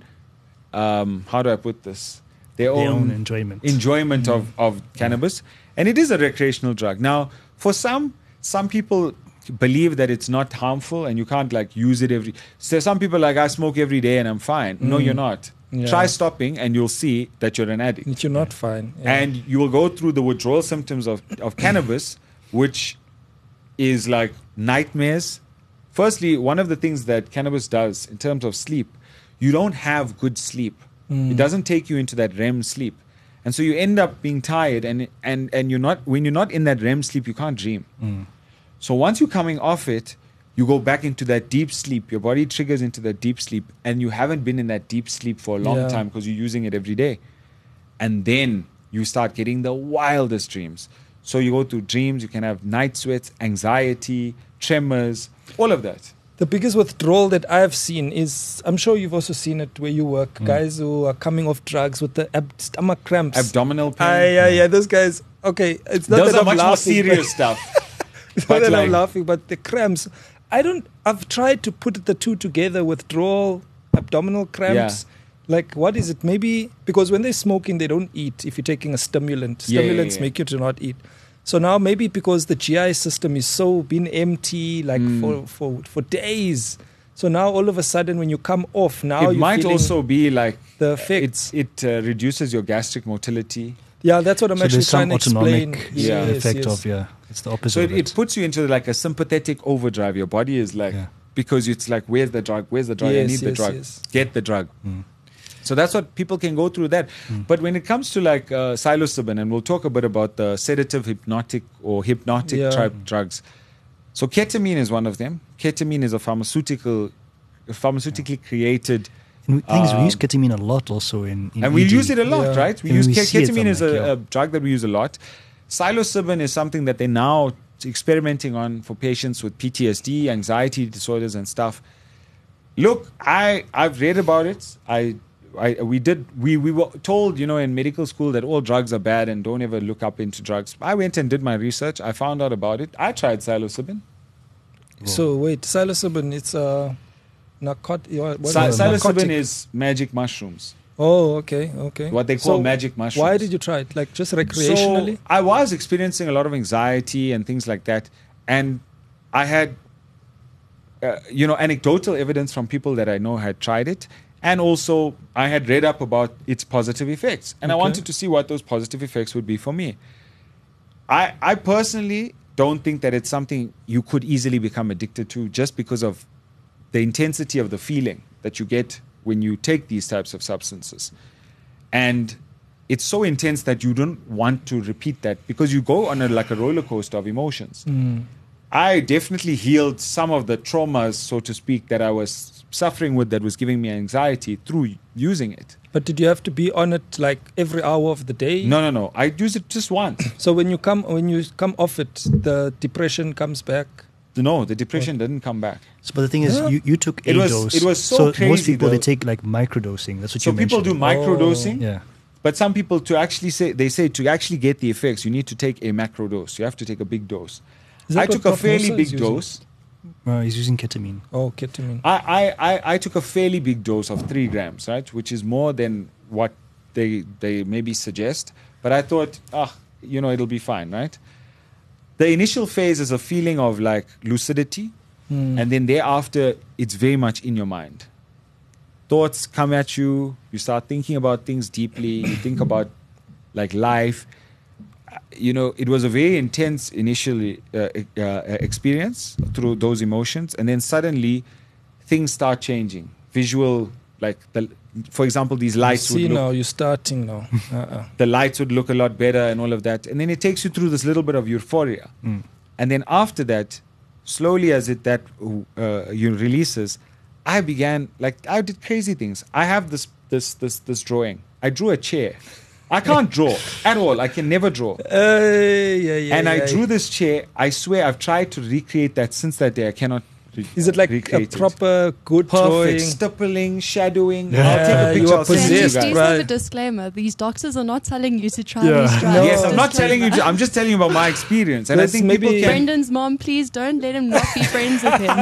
um, how do I put this? Their, Their own, own enjoyment. enjoyment of, of cannabis. And it is a recreational drug. Now, for some, some people believe that it's not harmful and you can't like use it every. So some people are like, I smoke every day and I'm fine. No, Mm. you're not. Yeah. Try stopping and you'll see that you're an addict. That you're not fine. Yeah. And you will go through the withdrawal symptoms of, of cannabis, which is like nightmares. Firstly, one of the things that cannabis does in terms of sleep, you don't have good sleep. Mm. It doesn't take you into that R E M sleep. And so you end up being tired and and and you're not when you're not in that R E M sleep, you can't dream. Mm. So once you're coming off it, you go back into that deep sleep. Your body triggers into that deep sleep, and you haven't been in that deep sleep for a long Yeah. time because you're using it every day. And then you start getting the wildest dreams. So you go through dreams, you can have night sweats, anxiety, tremors, all of that. The biggest withdrawal that I've seen is, I'm sure you've also seen it where you work, Mm. guys who are coming off drugs with the ab- stomach cramps. Abdominal pain. Ah, yeah, yeah, those guys. Okay, it's not Those that are I'm much more laughing, serious stuff. It's But not that like- I'm laughing, but the cramps. I don't. I've tried to put the two together: withdrawal, abdominal cramps. Like, what is it? Maybe because when they're smoking, they don't eat. If you're taking a stimulant, Yeah, yeah, stimulants yeah. make you to not eat. So now maybe because the G I system is so been empty, like Mm. for, for for days. So now all of a sudden, when you come off, now it you're might feeling also be like the effects. it's, it uh, reduces your gastric motility. Yeah, that's what I'm So actually there's some trying to explain. autonomic Yeah. Yes, effect yes. of, yeah, it's the opposite So of it, it puts you into like a sympathetic overdrive. Your body is like, Yeah. because it's like, where's the drug? Where's the drug? I Yes, need the yes, drug. yes. Get the drug. Mm. So that's what people can go through that. Mm. But when it comes to like uh, psilocybin, and we'll talk a bit about the sedative, hypnotic, or hypnotic Yeah. type drugs. So ketamine is one of them. Ketamine is a pharmaceutical, a pharmaceutically created, And the thing is, we use Um, ketamine a lot also in, in and we E D. use it a lot, Yeah. right? We And use we ke- see it, ketamine I'm is like, a, yeah. a drug that we use a lot. Psilocybin is something that they're now experimenting on for patients with P T S D, anxiety disorders, and stuff. Look, I I've read about it. I, I we did we we were told, you know, in medical school that all drugs are bad and don't ever look up into drugs. I went and did my research. I found out about it. I tried psilocybin. So wait, psilocybin, it's a narcotic. What, what Psi- is it? psilocybin Narcotic. is magic mushrooms. Oh, okay, okay. What they call So magic mushrooms. Why did you try it? Like just recreationally? So I was experiencing a lot of anxiety and things like that, and I had, uh, you know, anecdotal evidence from people that I know had tried it, and also I had read up about its positive effects, and I Okay. wanted to see what those positive effects would be for me. I I personally don't think that it's something you could easily become addicted to just because of the intensity of the feeling that you get when you take these types of substances. And it's so intense that you don't want to repeat that because you go on a, like a roller coaster of emotions. Mm. I definitely healed some of the traumas, so to speak, that I was suffering with that was giving me anxiety through using it. But did you have to be on it like every hour of the day? No, no, no. I use it just once. So when you come when you come off it, the depression comes back. No, the depression didn't come back. So, but the thing is, Yeah. you, you took a It was- dose. it was so most crazy, people they though. take like microdosing. That's what So you people do mentioned. microdosing, Yeah. but some people to actually say they say to actually get the effects, you need to take a macro dose. You have to take a big dose. Is that I what took a Prof fairly Musa big is using? dose. Uh, he's using ketamine. Oh, ketamine. I, I, I, I took a fairly big dose of three grams, right, which is more than what they they maybe suggest. But I thought, ah, you know, it'll be fine, right? The initial phase is a feeling of like lucidity, Mm. and then thereafter, it's very much in your mind. Thoughts come at you. You start thinking about things deeply. You think about like life. Uh, You know, it was a very intense initial uh, uh, experience through those emotions, and then suddenly things start changing. Visual, like the, for example, these lights See would look now, you're starting now. Uh-uh. the lights would look a lot better and all of that. And then it takes you through this little bit of euphoria. Mm. And then after that, slowly as it that uh, you releases, I began like I did crazy things. I have this this this this drawing. I drew a chair. I can't draw at all. I can never draw. Uh, yeah, yeah, and I yeah. drew this chair. I swear I've tried to recreate that since that day. I cannot. Re- Is it like a recreate it. proper good perfect drawing? stippling, shadowing? Yeah. I'll take Yeah, a you picture. are I'll send it to you possessed, guys. Please have a right. disclaimer. These doctors are not telling you to try Yeah. these drugs. No. Yes, I'm not telling you. Disclaimer. To, I'm just telling you about my experience, and I That's think people maybe- can. Brendan's mom, please don't let him not be friends with him.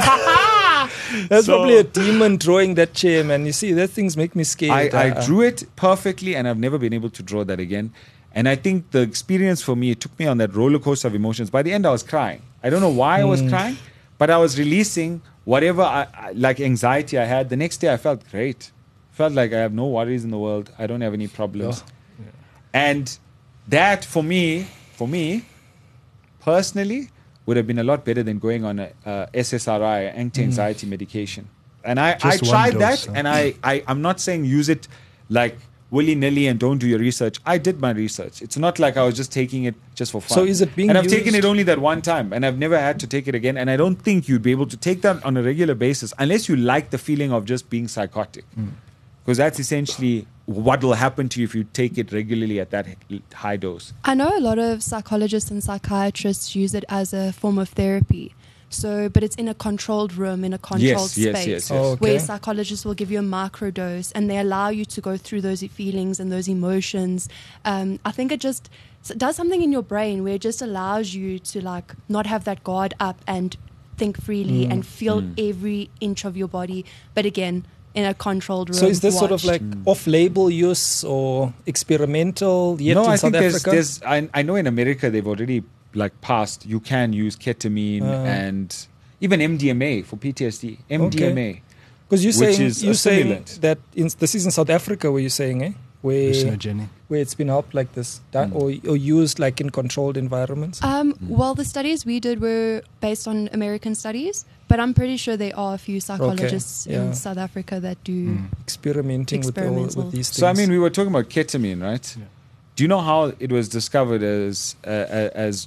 That's So- probably a demon drawing that chair, man. You see, that things make me scared. I, I Uh-uh. drew it perfectly, and I've never been able to draw that again. And I think the experience for me, it took me on that roller coaster of emotions. By the end, I was crying. I don't know why I was Mm. crying, but I was releasing whatever I, I, like anxiety I had. The next day, I felt great. Felt like I have no worries in the world. I don't have any problems. Oh. And that, for me, for me, personally, would have been a lot better than going on a, uh S S R I, anti-anxiety medication. And I, I Just one tried dose, that, huh? and I, I, I'm not saying use it like willy-nilly and don't do your research. I did my research. It's not like I was just taking it just for fun. So is it being And I've taken used- it only that one time, and I've never had to take it again. And I don't think you'd be able to take that on a regular basis unless you like the feeling of just being psychotic. Because that's essentially what will happen to you if you take it regularly at that h- high dose. I know a lot of psychologists and psychiatrists use it as a form of therapy. So, but it's in a controlled room, in a controlled Yes, yes, space, yes, yes. Oh, where okay. psychologists will give you a microdose and they allow you to go through those feelings and those emotions. Um, I think it just it does something in your brain where it just allows you to like not have that guard up and think freely Mm. and feel Mm. every inch of your body. But again, in a controlled room. So is this sort of watched. like off-label use or experimental yet no, in I South think there's, Africa? there's I, I know in America they've already like passed. You can use ketamine Uh. and even M D M A for P T S D. M D M A. Because you're which saying, is a you're saying stimulant. that in, this is in South Africa where you're saying, eh? Where, Hallucinogenic. where it's been helped like this, that, Mm. or, or used like in controlled environments? Um, well, the studies we did were based on American studies, but I'm pretty sure there are a few psychologists yeah. in South Africa that do. Mm. Experimenting with, all, Experimental. with these things. So I mean, we were talking about ketamine, right? Yeah. Do you know how it was discovered as uh, as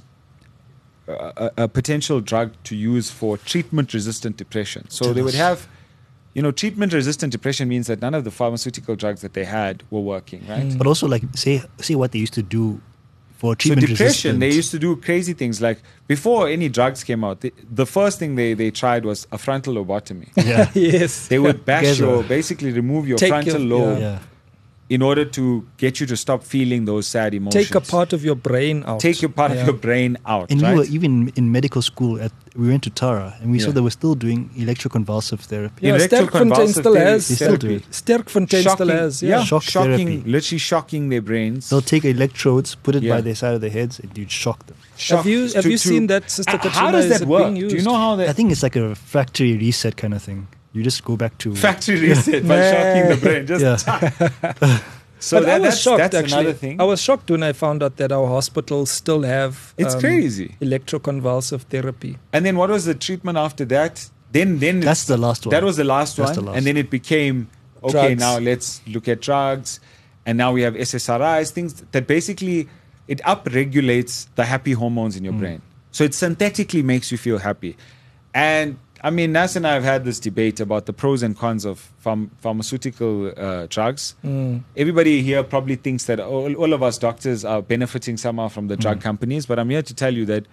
a, a potential drug to use for treatment-resistant depression? So they would have, you know, treatment-resistant depression means that none of the pharmaceutical drugs that they had were working, right? Mm. But also, like, say, say what they used to do for So treatment depression, they resistant. used to do crazy things. Like before any drugs came out, the, the first thing they, they tried was a frontal lobotomy. Yeah. yes. They would bash Together. your, basically remove your Take frontal your- lobe Yeah. in order to get you to stop feeling those sad emotions. Take a part of your brain out. Take a part Yeah. of your brain out, And right? we were even in medical school. At we went to Tara, and we saw Yeah. they were still doing electroconvulsive therapy. Yeah, Sterkfontein Electroconvulsive still therapy- has. They still do it. Sterkfontein still has, yeah. yeah, Shock shocking, therapy. literally shocking their brains. They'll take electrodes, put it Yeah. by their side of their heads, and you'd shock them. Shock Have you have to- you to- seen that, Sister Uh, Katrina? How does Is that it work? being Do you used? know how that I think it's like a factory reset kind of thing. You just go back to factory reset by Man. shocking the brain? Just Yeah. so But that, I was that's, shocked that's actually. another thing. I was shocked when I found out that our hospitals still have It's um, crazy. electroconvulsive therapy. And then what was the treatment after that? Then then That's it's- the last one. That was the last That's one, the last. and then it became okay. Drugs. Now let's look at drugs, and now we have S S R Is, things that basically it upregulates the happy hormones in your Mm. brain. So it synthetically makes you feel happy. And I mean, Nas and I have had this debate about the pros and cons of pharm- pharmaceutical uh, drugs. Mm. Everybody here probably thinks that all, all of us doctors are benefiting somehow from the drug Mm. companies, but I'm here to tell you that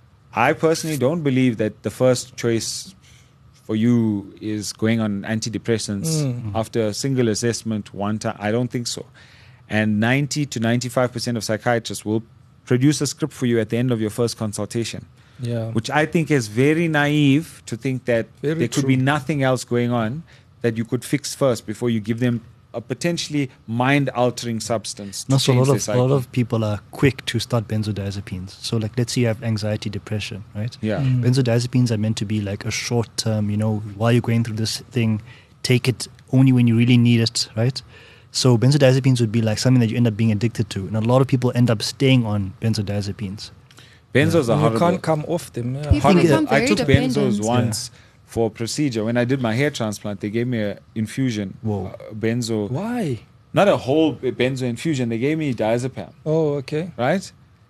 I personally don't believe that the first choice for you is going on antidepressants Mm. after a single assessment one time. I don't think so. And ninety to ninety-five percent of psychiatrists will produce a script for you at the end of your first consultation, Yeah. which I think is very naive to think that Very there could true. be nothing else going on that you could fix first before you give them a potentially mind-altering substance. To No, so a change lot their of a psyche. lot of people are quick to start benzodiazepines. So like, let's say you have anxiety, depression, right? yeah. Mm. Benzodiazepines are meant to be like a short term. You know, while you're going through this thing, take it only when you really need it, right? So benzodiazepines would be like something that you end up being addicted to, and a lot of people end up staying on benzodiazepines. Benzos are you horrible. can't come off them. Yeah. People Horrible. become I very took dependent. benzos Yeah. once for a procedure. When I did my hair transplant, they gave me an infusion. Whoa. A benzo. Why? Not a whole benzo infusion. They gave me diazepam, Oh, okay. right?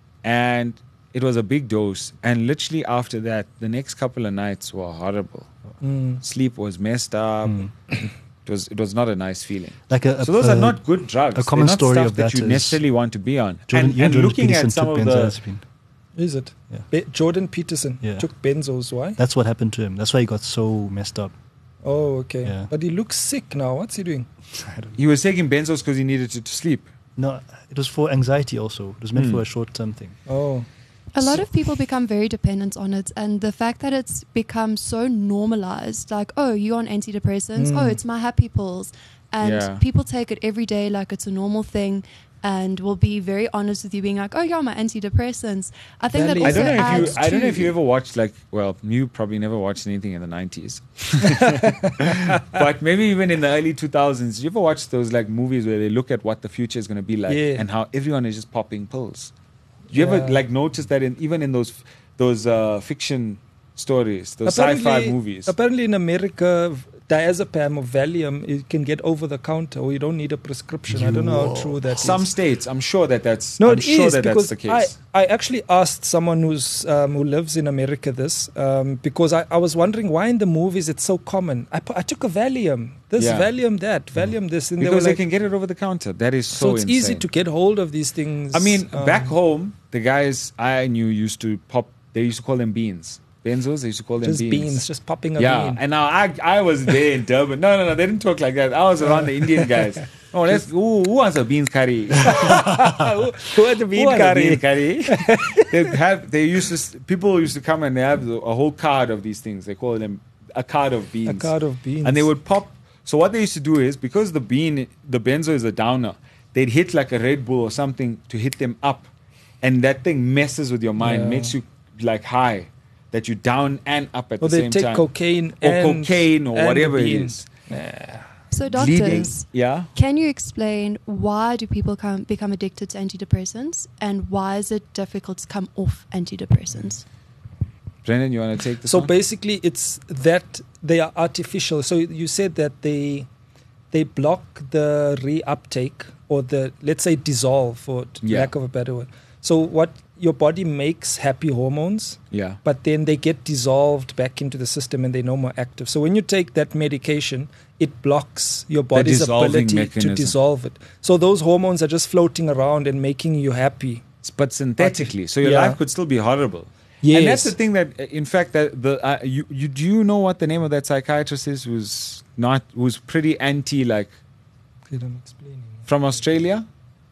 And it was a big dose. And literally after that, the next couple of nights were horrible. Mm. Sleep was messed up. Mm. It was it was not a nice feeling. Like a, So those are a- not good drugs. a common They're not story stuff of that, that you is necessarily want to be on. Jordan, and you know, and Jordan looking Peterson at some took of the benzodiazepine. Is it? Yeah. Be- Jordan Peterson Yeah. took benzos. Why? That's what happened to him. That's why he got so messed up. Oh, okay. Yeah. But he looks sick now. What's he doing? I don't he was taking benzos because he needed to, to sleep. No, it was for anxiety also. It was meant Hmm. for a short term thing. Oh. A lot of people become very dependent on it, and the fact that it's become so normalized, like, oh, you're on antidepressants, Mm. oh, it's my happy pills, and Yeah. people take it every day like it's a normal thing, and will be very honest with you, being like, oh, yeah, my antidepressants. I think that Valley. I also don't know if you adds I don't know if to- you ever watched like well you probably never watched anything in the nineties, but maybe even in the early two thousands. You ever watch those like movies where they look at what the future is going to be like Yeah. and how everyone is just popping pills? You ever Yeah. like notice that in even in those those uh, fiction stories, those sci-fi Apparently- movies? Apparently, in America, v- diazepam or Valium, it can get over the counter, or you don't need a prescription. I don't know how Yo. true that is. Some states, I'm sure that that's No, I'm it sure is that because that's the case. I, I actually asked someone who's um, who lives in America this um, because I, I was wondering why in the movies it's so common. I, pu- I took a Valium, this Yeah. Valium, that Valium, this, and because they were they like, can get it over the counter. That is so, so, it's insane. easy to get hold of these things. I mean, um, back home, the guys I knew used to pop. They used to call them beans. Benzos. They used to call them just beans. beans. just popping a Yeah, bean. and now I I was there in Durban. No, no, no, they didn't talk like that. I was around the Indian guys. Oh, let's. Who, who wants a beans curry? who, who had the bean Who wants a curry? bean curry? they have. They used to. s- People used to come and they have a whole card of these things. They call them a card of beans. A card of beans. And they would pop So what they used to do is, because the bean, the benzo is a downer, they'd hit like a Red Bull or something to hit them up. And that thing messes with your mind, Yeah. makes you like high, that you down and up at Or the they same take time. cocaine or and cocaine or and whatever the it bean. is. Nah. So, Bleeding. doctors, Yeah. can you explain why do people come, become addicted to antidepressants, and why is it difficult to come off antidepressants? Brendan, you want to take this So one? basically, it's that they are artificial. So you said that they they block the reuptake or the, let's say, dissolve, for Yeah. lack of a better word. So what your body makes happy hormones, Yeah. but then they get dissolved back into the system and they're no more active. So when you take that medication, it blocks your body's dissolving ability mechanism. to dissolve it. So those hormones are just floating around and making you happy. But synthetically, so your Yeah. life could still be horrible. Yes. And that's the thing that, uh, in fact, that the uh, you, you do you know what the name of that psychiatrist is? Who's not who's pretty anti, like They don't explain. from Australia.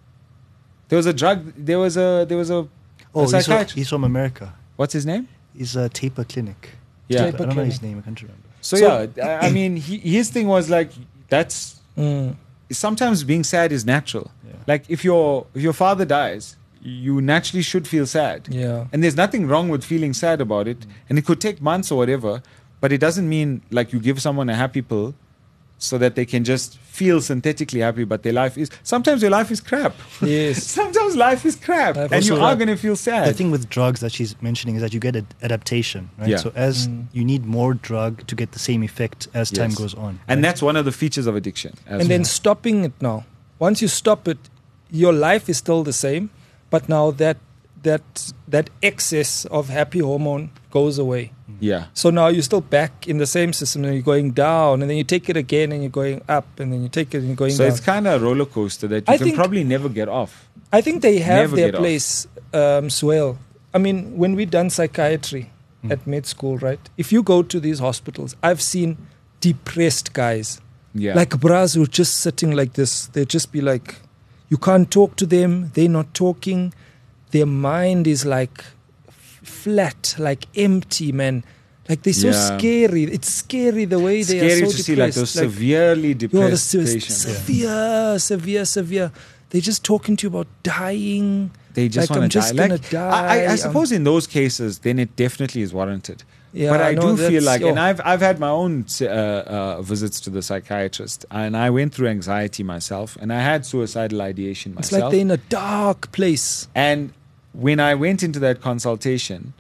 There was a drug. There was a there was a, Oh, a he's from, psychiatrist. he's from America. What's his name? He's a Taper Clinic. Yeah. I Taper don't know his Clinic. name. I can't remember. So, So- yeah, I I mean, he, his thing was like that's Mm. sometimes being sad is natural. Yeah. Like if your if your father dies, you naturally should feel sad. Yeah. And there's nothing wrong with feeling sad about it. And it could take months or whatever, but it doesn't mean like you give someone a happy pill so that they can just feel synthetically happy, but their life is sometimes your life is crap. Yes. Sometimes life is crap. Life and you also are crap. going to feel sad. The thing with drugs that she's mentioning is that you get an adaptation, right? Yeah. So as Mm. you need more drug to get the same effect as time Yes. goes on. And right? that's one of the features of addiction. as And then well. stopping it now. Once you stop it, your life is still the same, but now that that that excess of happy hormone goes away. yeah. So now you're still back in the same system, and you're going down, and then you take it again, and you're going up, and then you take it and you're going So down. it's kind of a roller coaster that you I can think- probably never get off. I think they have Never their get off. place, um, Swell. I mean, when we done psychiatry Mm. at med school, right? If you go to these hospitals, I've seen depressed guys. Yeah. Like bras who are just sitting like this. They'd just be like, you can't talk to them. They're not talking. Their mind is like f- flat, like empty, man. Like they're so Yeah. scary. It's scary the way they scary are so to see like depressed. those severely Yo, the depressed se- patients. severe, severe, severe. They're just talking to you about dying. They just Like, want I'm to die. just Like, gonna die. I, I, I I'm- suppose in those cases, then it definitely is warranted. Yeah, but I, know do feel that's- like, yo, and I've I've had my own uh, uh, visits to the psychiatrist, and I went through anxiety myself, and I had suicidal ideation it's myself. like they're in a dark place. And when I went into that consultation,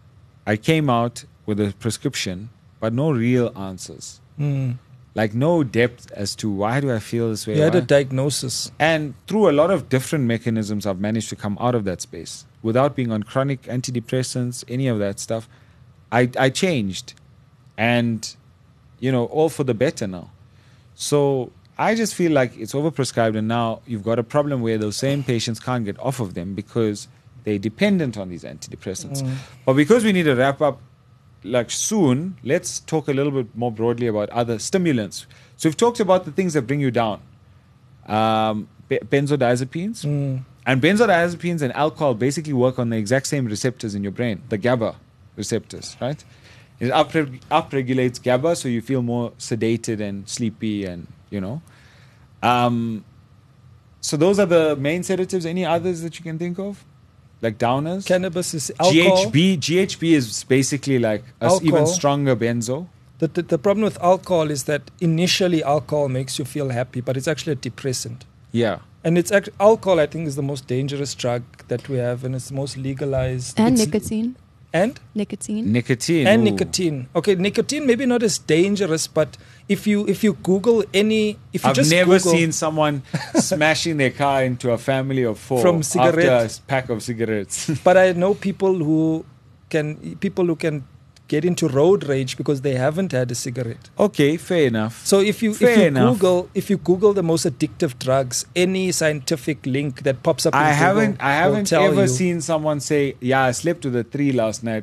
I came out with a prescription, but no real answers. Mm. Like no depth as to why do I feel this way. You had Why- a diagnosis. And through a lot of different mechanisms, I've managed to come out of that space without being on chronic antidepressants, any of that stuff. I, I changed, and you know, all for the better now. So I just feel like it's overprescribed, and now you've got a problem where those same patients can't get off of them because they're dependent on these antidepressants. Mm. But because we need to wrap up like soon, let's talk a little bit more broadly about other stimulants. So we've talked about the things that bring you down. Um, be- benzodiazepines. Mm. And benzodiazepines and alcohol basically work on the exact same receptors in your brain, the GABA receptors, right? It upre- upregulates GABA, so you feel more sedated and sleepy, and you know. Um, so those are the main sedatives. Any others that you can think of, like downers? Cannabis is alcohol. G H B. G H B is basically like a s- even Alcohol. stronger benzo. The, the, the problem with alcohol is that initially alcohol makes you feel happy, but it's actually a depressant. Yeah. And it's act- alcohol, I think, is the most dangerous drug that we have, and it's the most legalized. And It's- nicotine. And Nicotine. Nicotine. and ooh. nicotine. Okay, nicotine maybe not as dangerous, but if you if you Google any, if you I've just never Google, seen someone smashing their car into a family of four From after a cigarette. s- pack of cigarettes. but I know people who can people who can get into road rage because they haven't had a cigarette. Okay, fair enough. So if you Fair if you enough. Google if you Google the most addictive drugs, any scientific link that pops up, in I Google haven't I will haven't tell ever you. seen someone say, "Yeah, I slept with a three last night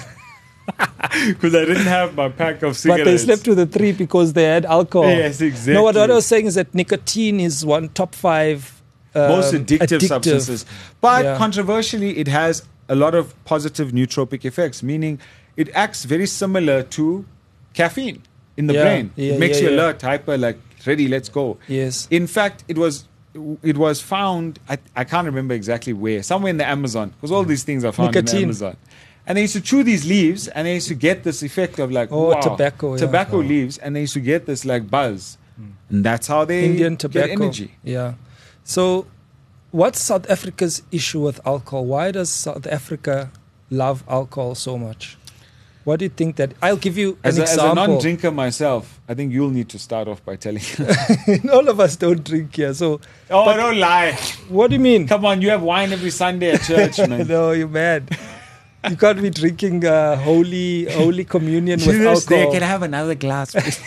because I didn't have my pack of cigarettes." But they slept with the three because they had alcohol. Yes, exactly. No, what, what I was saying is that nicotine is one top five um, most addictive, substances. But Yeah. controversially, it has a lot of positive nootropic effects, meaning it acts very similar to caffeine. in the Yeah, brain. yeah, it makes yeah, you yeah. alert, hyper, like ready, let's go. Yes. In fact, it was it was found. I, I can't remember exactly where. Somewhere in the Amazon, because all these things are found in Nicotine. the Amazon. And they used to chew these leaves, and they used to get this effect of like Oh, wow, tobacco, yeah. tobacco Oh. leaves, and they used to get this like buzz, and that's how they Indian tobacco. get energy. Yeah. So, what's South Africa's issue with alcohol? Why does South Africa love alcohol so much? What do you think that? I'll give you an As a, as a example. non-drinker myself, I think you'll need to start off by telling. All of us don't drink here. So, Oh, But- don't lie! what do you mean? Come on, you have wine every Sunday at church, man. No, you're mad. You can't be drinking uh, holy holy communion with Serious there, alcohol. can I have another glass, please?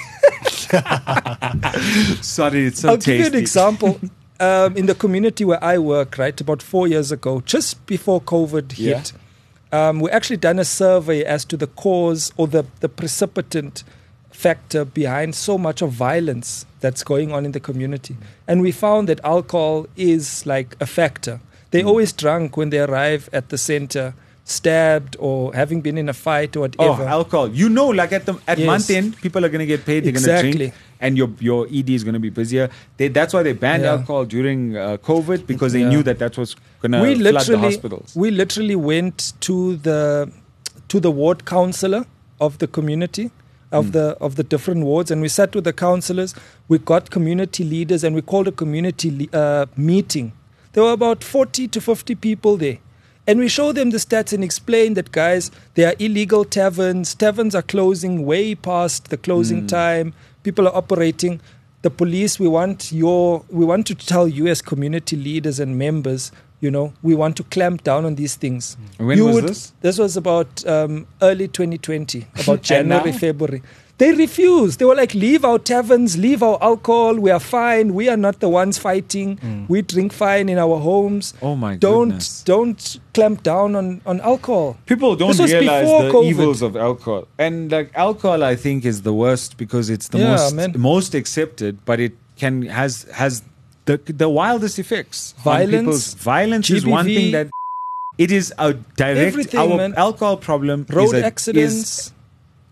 Sorry, it's so I'll tasty. give you an example. Um, in the community where I work, right, about four years ago, just before COVID Yeah. hit, um, we actually done a survey as to the cause or the, the precipitant factor behind so much of violence that's going on in the community. And we found that alcohol is like a factor. They're Mm. always drunk when they arrive at the center, stabbed or having been in a fight or Oh, whatever. alcohol. You know, like at the at Yes. month end, people are going to get paid. They're going to Exactly. drink, and your your E D is going to be busier. They, that's why they banned Yeah. alcohol during uh, COVID, because they Yeah. knew that that's what's going to we flood the literally hospitals. we literally went to the to the ward councillor of the community of Mm. the of the different wards, and we sat with the councillors. We got community leaders, and we called a community le- uh, meeting. There were about forty to fifty people there. And we show them the stats and explain that, guys, there are illegal taverns. Taverns are closing way past the closing Mm. time. People are operating. The police, we want your, we want to tell you as community leaders and members, you know, we want to clamp down on these things. When You was would- this? This was about um, early twenty twenty, about January, now? February. They refused. They were like, leave our taverns, leave our alcohol. We are fine. We are not the ones fighting. We drink fine in our homes. Oh my Don't goodness. don't clamp down on, on alcohol. People don't This was realize before the COVID. evils of alcohol. And like alcohol, I think, is the worst because it's the Yeah, most man. most accepted, but it can has has the the wildest effects. on Violence, people's- violence is one G B V, thing that it is a direct. Everything, Our man. alcohol problem Road is a, accidents. is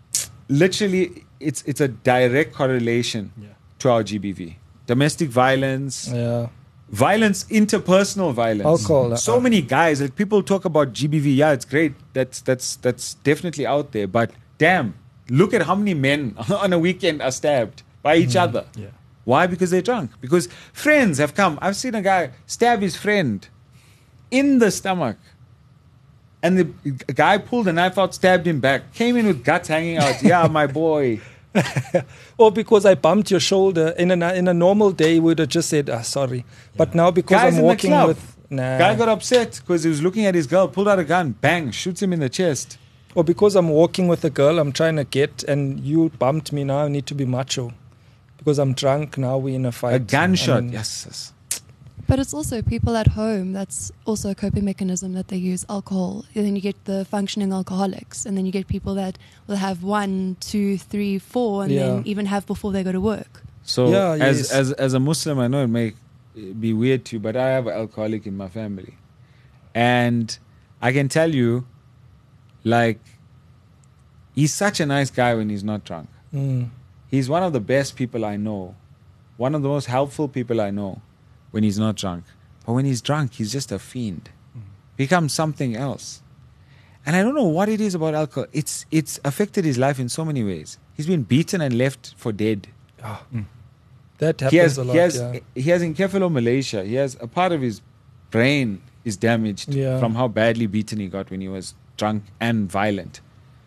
literally it's it's a direct correlation Yeah. to our G B V. Domestic violence, yeah. violence, interpersonal violence. Alcohol, uh, So many guys, like people talk about G B V. Yeah, it's great. That's that's that's definitely out there. But damn, look at how many men on a weekend are stabbed by each Mm. other. Yeah. Why? Because they're drunk. Because friends have come. I've seen a guy stab his friend in the stomach. And the g- guy pulled a knife out, stabbed him back, came in with guts hanging out. Yeah, my boy. Or because I bumped your shoulder. In a in a normal day, we would have just said, ah, sorry. But now because Guys I'm in the walking club. with... Nah. Guy got upset because he was looking at his girl, pulled out a gun, bang, shoots him in the chest. Or because I'm walking with a girl I'm trying to get and you bumped me, now I need to be macho. Because I'm drunk, now we're in a fight. A gunshot. I mean, Yes, yes. But it's also people at home. That's also a coping mechanism that they use alcohol. And then you get the functioning alcoholics. And then you get people that will have one, two, three, four, and Yeah. then even have before they go to work. So Yeah, as, yes. as as a Muslim, I know it may be weird to you, but I have an alcoholic in my family. And I can tell you, like, he's such a nice guy when he's not drunk. Mm. He's one of the best people I know. One of the most helpful people I know when he's not drunk. But when he's drunk, he's just a fiend. Becomes something else. And I don't know what it is about alcohol. It's it's affected his life in so many ways. He's been beaten and left for dead. Ah, that happens He has, a lot. he has, yeah. he has encephalomalacia. He has a part of his brain is damaged Yeah. from how badly beaten he got when he was drunk and violent.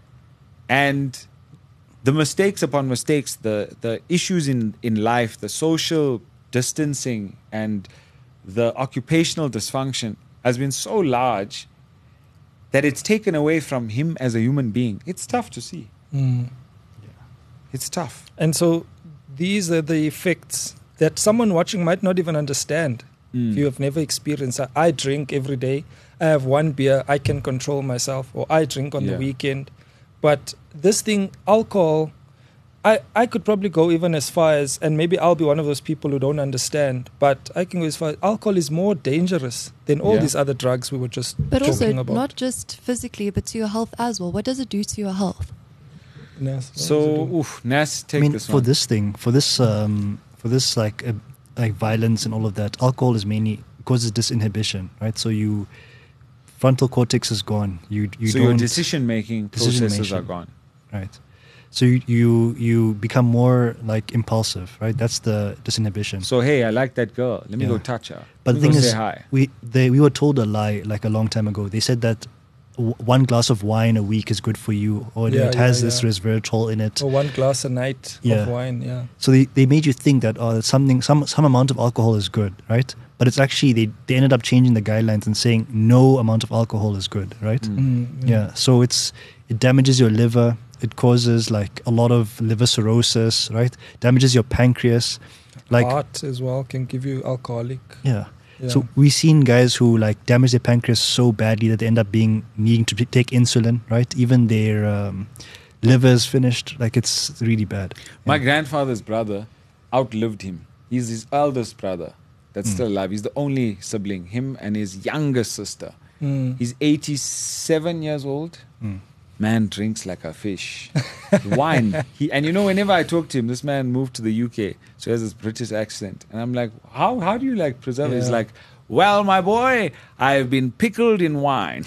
And the mistakes upon mistakes, the, the issues in, in life, the social distancing and the occupational dysfunction has been so large that it's taken away from him as a human being. It's tough to see. Mm. It's tough. And so these are the effects that someone watching might not even understand. Mm. If you have never experienced that. I drink every day. I have one beer. I can control myself. Or I drink on Yeah. the weekend. But this thing, alcohol, I, I could probably go even as far as, and maybe I'll be one of those people who don't understand, but I can go as far as alcohol is more dangerous than all Yeah. these other drugs we were just But talking also, about. not just physically, but to your health as well. What does it do to your health? Nas, what So, does it do? oof, Nas, take I mean, this for one. this thing, for this, um, for this like uh, like violence and all of that, alcohol is mainly causes disinhibition, right? So you frontal cortex is gone. You you so don't your decision-making processes Decision-making. are gone. right. So you, you you become more like impulsive, right? That's the disinhibition. So, hey, I like that girl. Let me Yeah. go touch her. But Let the me thing go is, say hi. we they we were told a lie like a long time ago. They said that w- one glass of wine a week is good for you, or Yeah, it has yeah, this yeah. resveratrol in it. Or one glass a night Yeah. of wine, yeah. So they, they made you think that oh, something some some amount of alcohol is good, right? But it's actually they, they ended up changing the guidelines and saying no amount of alcohol is good, right? Mm. Mm, Yeah. So it's it damages your liver. It causes like a lot of liver cirrhosis, right? Damages your pancreas, like Heart as well can give you alcoholic. yeah. Yeah. So we've seen guys who like damage their pancreas so badly that they end up being needing to take insulin, right? Even their um, liver's finished. Like it's really bad. My Yeah. grandfather's brother outlived him. He's his eldest brother that's Mm. still alive. He's the only sibling, him and his youngest sister. Mm. He's eighty-seven years old. Mm. Man drinks like a fish. Wine. He, and you know, whenever I talk to him, this man moved to the U K, so he has this British accent. And I'm like, how, how do you like preserve it? He's Yeah. like, well, my boy, I've been pickled in wine.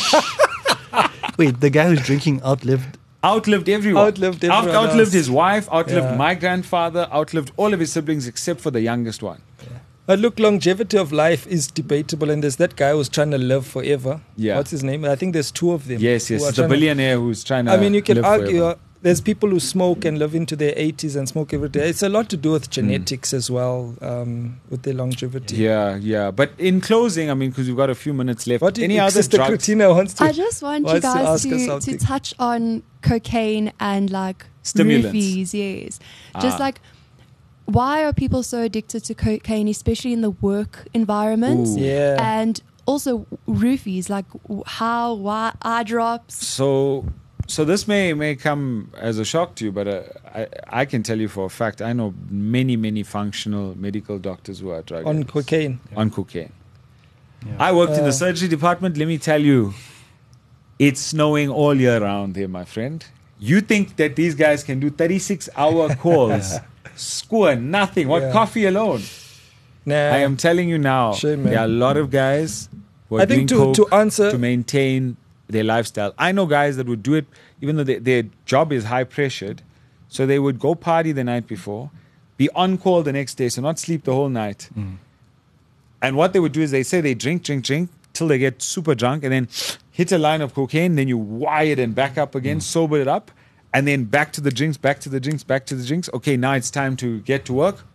Wait, the guy who's drinking outlived. Outlived everyone. Outlived Out- everyone outlived else. his wife, outlived Yeah. my grandfather, outlived all of his siblings except for the youngest one. But look, longevity of life is debatable, and there's that guy who's trying to live forever. Yeah. What's his name? I think there's two of them. Yes, yes. who are It's the trying to- billionaire who's trying to. I mean, you can live argue forever. uh, there's people who smoke and live into their eighties and smoke every day. It's a lot to do Hmm. with genetics as well, um, with their longevity. Yeah, yeah. But in closing, I mean, because we've got a few minutes left. What do you Any think other Sister drugs? Christina wants to? I just want you wants to guys ask to, us to, something. touch on cocaine and like Stimulants. roofies, yes. Just Ah. like, why are people so addicted to cocaine, especially in the work environment? Ooh. Yeah. And also roofies, like w- how, why, eye drops. So, so this may may come as a shock to you, but uh, I I can tell you for a fact I know many many functional medical doctors who are drug On addicts. cocaine. on cocaine. Yeah. I worked in Uh, the surgery department. Let me tell you, it's snowing all year round here, my friend. You think that these guys can do thirty-six hour calls? Score nothing. What Yeah. coffee alone? Nah. I am telling you now, Shame, man. there are a lot of guys who are I think doing to- coke to answer- to maintain their lifestyle. I know guys that would do it even though they, their job is high pressured, so they would go party the night before, be on call the next day, so not sleep the whole night. Mm. And what they would do is they say they drink, drink, drink till they get super drunk, and then hit a line of cocaine. Then you wire it and back up again, sober it up, and then back to the drinks, back to the drinks, back to the drinks. Okay, now it's time to get to work,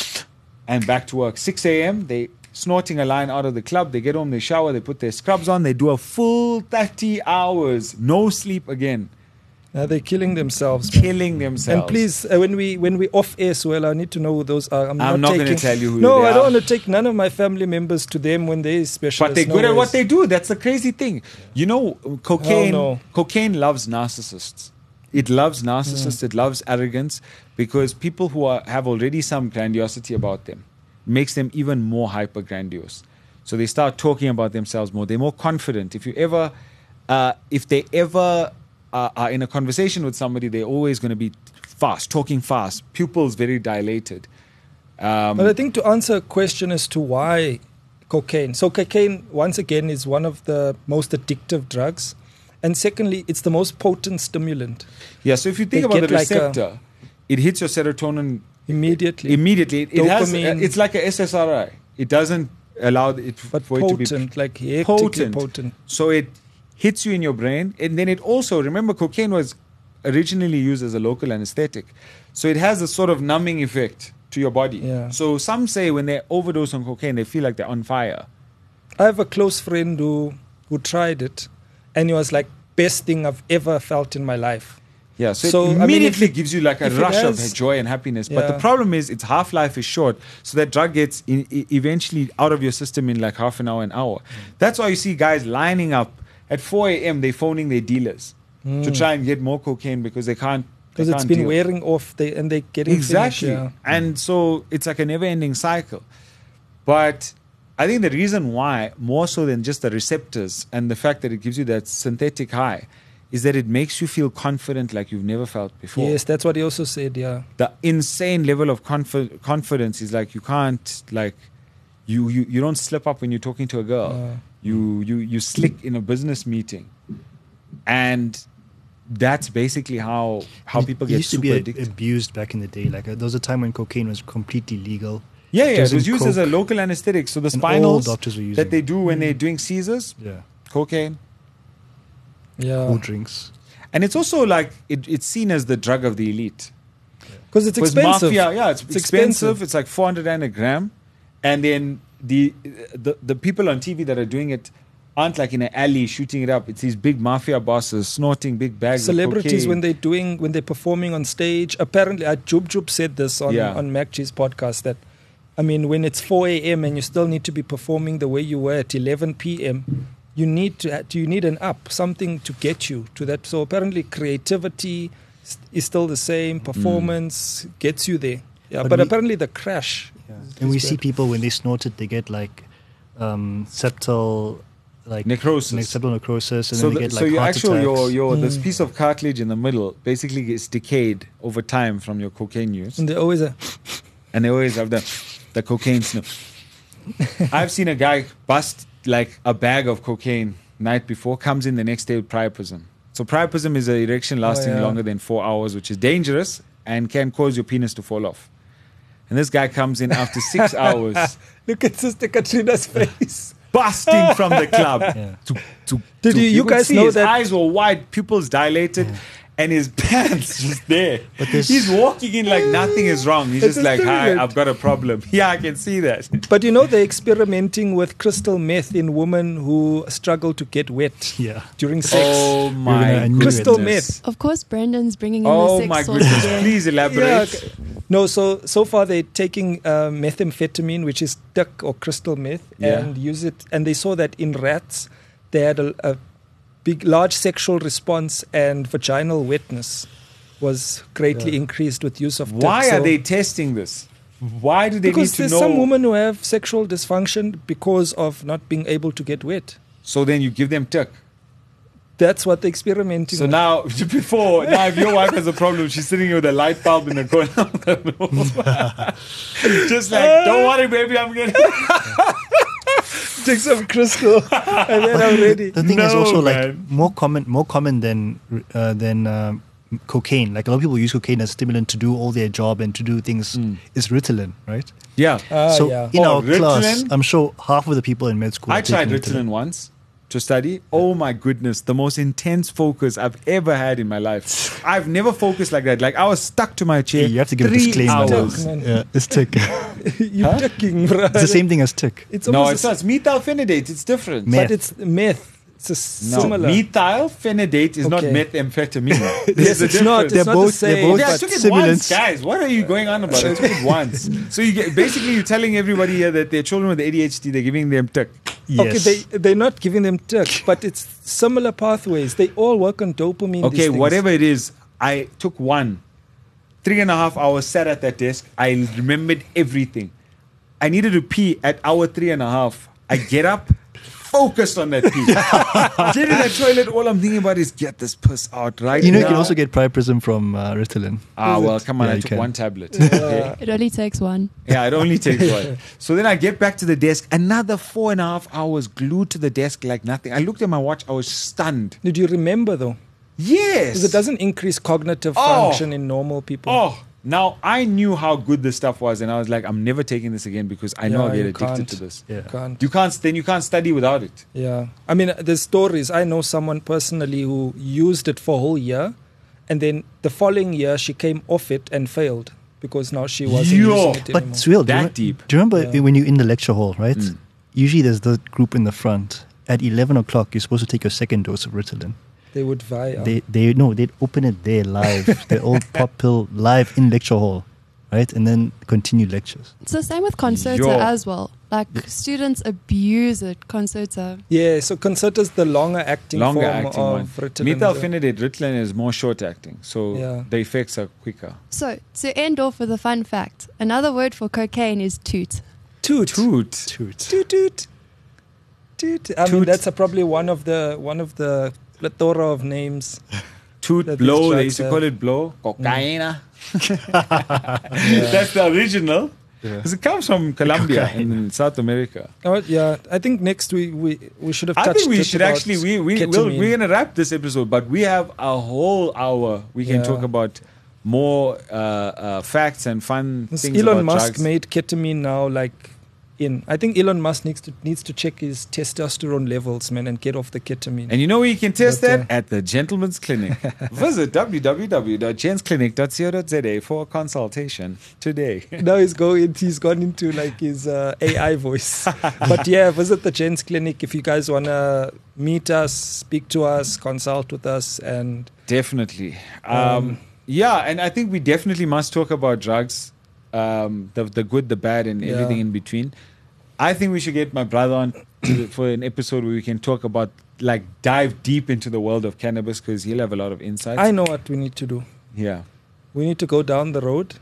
and back to work. six a.m. They snorting a line out of the club. They get home, they shower, they put their scrubs on, they do a full thirty hours, no sleep again, Now they're killing themselves. man. killing themselves. And please, uh, when we when we off air, so well, I need to know who those are. I'm, I'm not gonna taking, tell you who No, they I are. don't want to take none of my family members to them when they specialists. But they're No good at what ways. they do. That's the crazy thing. You know, cocaine. no. Cocaine loves narcissists. It loves narcissists. It loves arrogance because people who are, have already some grandiosity about them makes them even more hyper grandiose. So they start talking about themselves more. They're more confident. If you ever, uh, if they ever uh, are in a conversation with somebody, they're always going to be fast, talking fast, pupils very dilated. Um, But I think to answer a question as to why cocaine. So cocaine, once again, is one of the most addictive drugs. And secondly, it's the most potent stimulant yeah. So if you think They about the get like a- receptor, it hits your serotonin immediately. immediately. It, it has. Dopamine. It's like a S S R I. It doesn't allow it but for it to be potent, like hectically potent. potent. So it hits you in your brain, and then it also remember cocaine was originally used as a local anesthetic, so it has a sort of numbing effect to your body. Yeah. So some say when they overdose on cocaine, they feel like they're on fire. I have a close friend who who tried it, and he was like, best thing I've ever felt in my life. Yeah, so, So, I it mean, immediately if it- gives you like a if it rush has- of joy and happiness. But the Yeah. problem is its half-life is short, so that drug gets in, e- eventually out of your system in like half an hour, an hour. That's why you see guys lining up at four a.m. They're phoning their dealers to try and get more cocaine because they can't. they Because it's can't been deal. wearing off, they, and they're getting Exactly. finished, yeah. And so it's like a never-ending cycle. But I think the reason why, more so than just the receptors and the fact that it gives you that synthetic high, is that it makes you feel confident like you've never felt before. Yes, that's what he also said. Yeah. The insane level of confi- confidence is like you can't like you, you you don't slip up when you're talking to a girl. Uh. You you you slick in a business meeting, and that's basically how how It people get used to super be a- addicted. abused back in the day. Like uh, there was a time when cocaine was completely legal. Yeah, yeah, it Just was in used as a coke. local anesthetic. So the And all spinals doctors were using that they it. do when they're doing seizures, Yeah, cocaine. Yeah. cold drinks. And it's also like it, it's seen as the drug of the elite. Because it's Because expensive. mafia, yeah, it's, It's expensive. expensive. It's like four hundred rand a gram, and then the, the the people on T V that are doing it aren't like in an alley shooting it up. It's these big mafia bosses snorting big bags. Celebrities of cocaine. when they're doing when they're performing on stage. Apparently, uh, Jub Jub said this on Yeah. on Mac G's podcast that, I mean, when it's four a.m. and you still need to be performing the way you were at eleven p.m., you need to you need an up, something to get you to that. So apparently, creativity s- is still the same. Performance gets you there. Yeah, But but, we- apparently the crash. is- And we is see bad. people when they snort it, they get like um, septal like necrosis. ne- septal necrosis, and so then the, they get so like your heart actual your attacks. your this Mm. piece of cartilage in the middle basically gets decayed over time from your cocaine use, And they always uh, and they always have the the cocaine sniff. I've seen a guy bust like a bag of cocaine night before, comes in the next day with priapism. So priapism is an erection lasting yeah. longer than four hours, which is dangerous and can cause your penis to fall off. And this guy comes in after six hours, look at Sister Katrina's face. busting from the club. Yeah. To- to- Did to- you- you could guys see know his that- eyes were wide, pupils dilated, and his pants just there. But this- He's walking in like nothing is wrong. He's It's just like, hi, experiment. I've got a problem. Yeah, I can see that. But you know, they're experimenting with crystal meth in women who struggle to get wet Yeah. during sex. Oh my I knew it. Crystal goodness. meth. Of course, Brendan's bringing in Oh the sex my source goodness. again. Please elaborate. Yeah, okay. No, so so far they're taking uh, methamphetamine, which is tuck or crystal meth, Yeah. and use it. And they saw that in rats, they had a, a big, large sexual response, and vaginal wetness was greatly Yeah. increased with use of tuck. Why are So- they testing this? Why do they Because need to there's know? some women who have sexual dysfunction because of not being able to get wet. So then you give them tuck. That's what they're experimenting So with. now, before, now if your wife has a problem, she's sitting here with a light bulb in the corner of the room. Just like, don't worry, baby, I'm getting. Take some crystal, and then I'm ready. The thing is No, also like man. more common, more common than uh, than um, cocaine. Like a lot of people use cocaine as stimulant to do all their job and to do things. Mm. Is Ritalin, right? Yeah. Ah, so yeah. in Oh, our class, Ritalin? I'm sure half of the people in med school. I are tried taking Ritalin once to study. Oh my goodness, the most intense focus I've ever had in my life. I've never focused like that. Like I was stuck to my chair. Hey, you have to give a three disclaimer. hours. Man. Yeah, it's tick. You're Huh? taking, bro. It's the same thing as tick. It's No, almost it's the not. It's methylphenidate. It's different. Meth. But it's meth. It's a No, similar. methylphenidate is not Okay. methamphetamine. Yes, There's a it's not. difference. It's They're not both- the they're same. both Yeah, I but took it once, Stimulants. guys. What are you going on about? I took it once. So you get basically you're telling everybody here that their children with A D H D, they're giving them tuck. Yes. Okay, they they're not giving them tuck, but it's similar pathways. They all work on dopamine. these Okay, things. whatever it is, I took one. Three and a half hours, sat at that desk. I remembered everything. I needed to pee at hour three and a half. I get up, focused on that pee. Get in the toilet, all I'm thinking about is get this piss out right you know, now. you can also get priapism from uh, Ritalin. Ah, well, come on, Yeah, I you took can. one tablet. Okay. It only takes one. Yeah, it only takes one. So then I get back to the desk, another four and a half hours glued to the desk like nothing. I looked at my watch, I was stunned. Did you remember though? Yes. Because it doesn't increase cognitive Oh. function in normal people. Oh, now I knew how good this stuff was, and I was like, I'm never taking this again because I know Yeah, I get you addicted can't. to this. Yeah. Can't. You can't. Then you can't study without it. Yeah. I mean, there's stories. I know someone personally who used it for a whole year, and then the following year she came off it and failed because now she wasn't Yo. using it But anymore. it's real. Do you That rem- deep. Do you remember Yeah. when you're in the lecture hall, right? Mm. Usually there's the group in the front. At eleven o'clock, you're supposed to take your second dose of Ritalin. They would vie. They, they no, they'd open it there live. the old pop pill live in lecture hall, right? And then continue lectures. So same with Concerta Yo. as well. Like students abuse it. Concerta. Yeah, so Concerta's the longer acting Longer form acting one. of Ritalin. Methylphenidate, Ritalin is more short acting, so Yeah. the effects are quicker. So to end off with a fun fact, another word for cocaine is toot. Toot. Toot. Toot. Toot toot. Toot. I mean, Toot. that's a, probably one of the one of the plethora of names. Toot, that these blow, they drugs used to have. call it blow. Cocaine. That's the original. Because it comes from Colombia in South America. Oh yeah, I think next we we, we should have I touched think we it should about actually, we, we, we'll, ketamine. we're going to wrap this episode, but we have a whole hour. We can Yeah. talk about more uh, uh, facts and fun This things Elon about Musk drugs. made ketamine now like in. I think Elon Musk needs to needs to check his testosterone levels, man, and get off the ketamine. And you know where you can test But, uh, that? At the Gentleman's Clinic. Visit w w w dot gents clinic dot co dot z a for a consultation today. Now he's going. He's gone into like his uh, A I voice. But yeah, visit the Gents Clinic if you guys wanna meet us, speak to us, consult with us, and Definitely. Um, Um, yeah, and I think we definitely must talk about drugs, um, the, the good, the bad, and Yeah. everything in between. I think we should get my brother on to the, for an episode where we can talk about, like, dive deep into the world of cannabis because he'll have a lot of insights. I know what we need to do. yeah. We need to go down the road,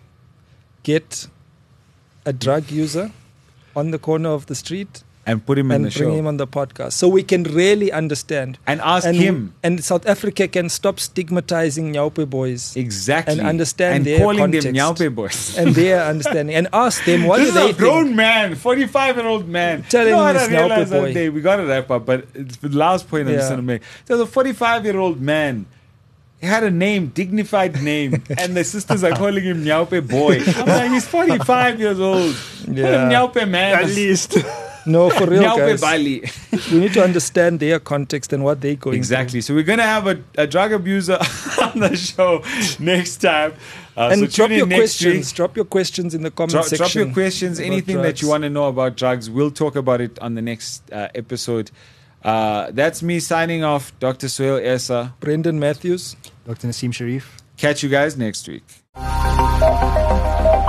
get a drug user on the corner of the street, And put him in and the bring show. him on the podcast so we can really understand. and ask and him. and South Africa can stop stigmatizing Nyaupe boys Exactly. and understand and their calling context. them Nyaupe boys. and their understanding, and ask them what This do is they a grown think. man, forty-five-year-old man. Telling you know what this I realized Nyaupe that boy. day? We got to wrap up, but it's the last point I'm Yeah. just going to make. There's a forty-five-year-old man. He had a name, dignified name, and the sisters are calling him Nyaupe boy. I'm like, he's forty-five years old. Call him Yeah. Nyaupe man. At least. No, for real, Nyaupe guys. Bali. We need to understand their context and what they're going Exactly. So we're going to have a, a drug abuser on the show next time. Uh, through. And so drop tune in your next questions. week. Drop your questions in the comment Drop, section. drop your questions, about anything that you drugs. want to know about drugs. We'll talk about it on the next uh, episode. Uh, that's me signing off, Doctor Sohail Essa. Brendan Matthews. Doctor Nassim Sharif. Catch you guys next week.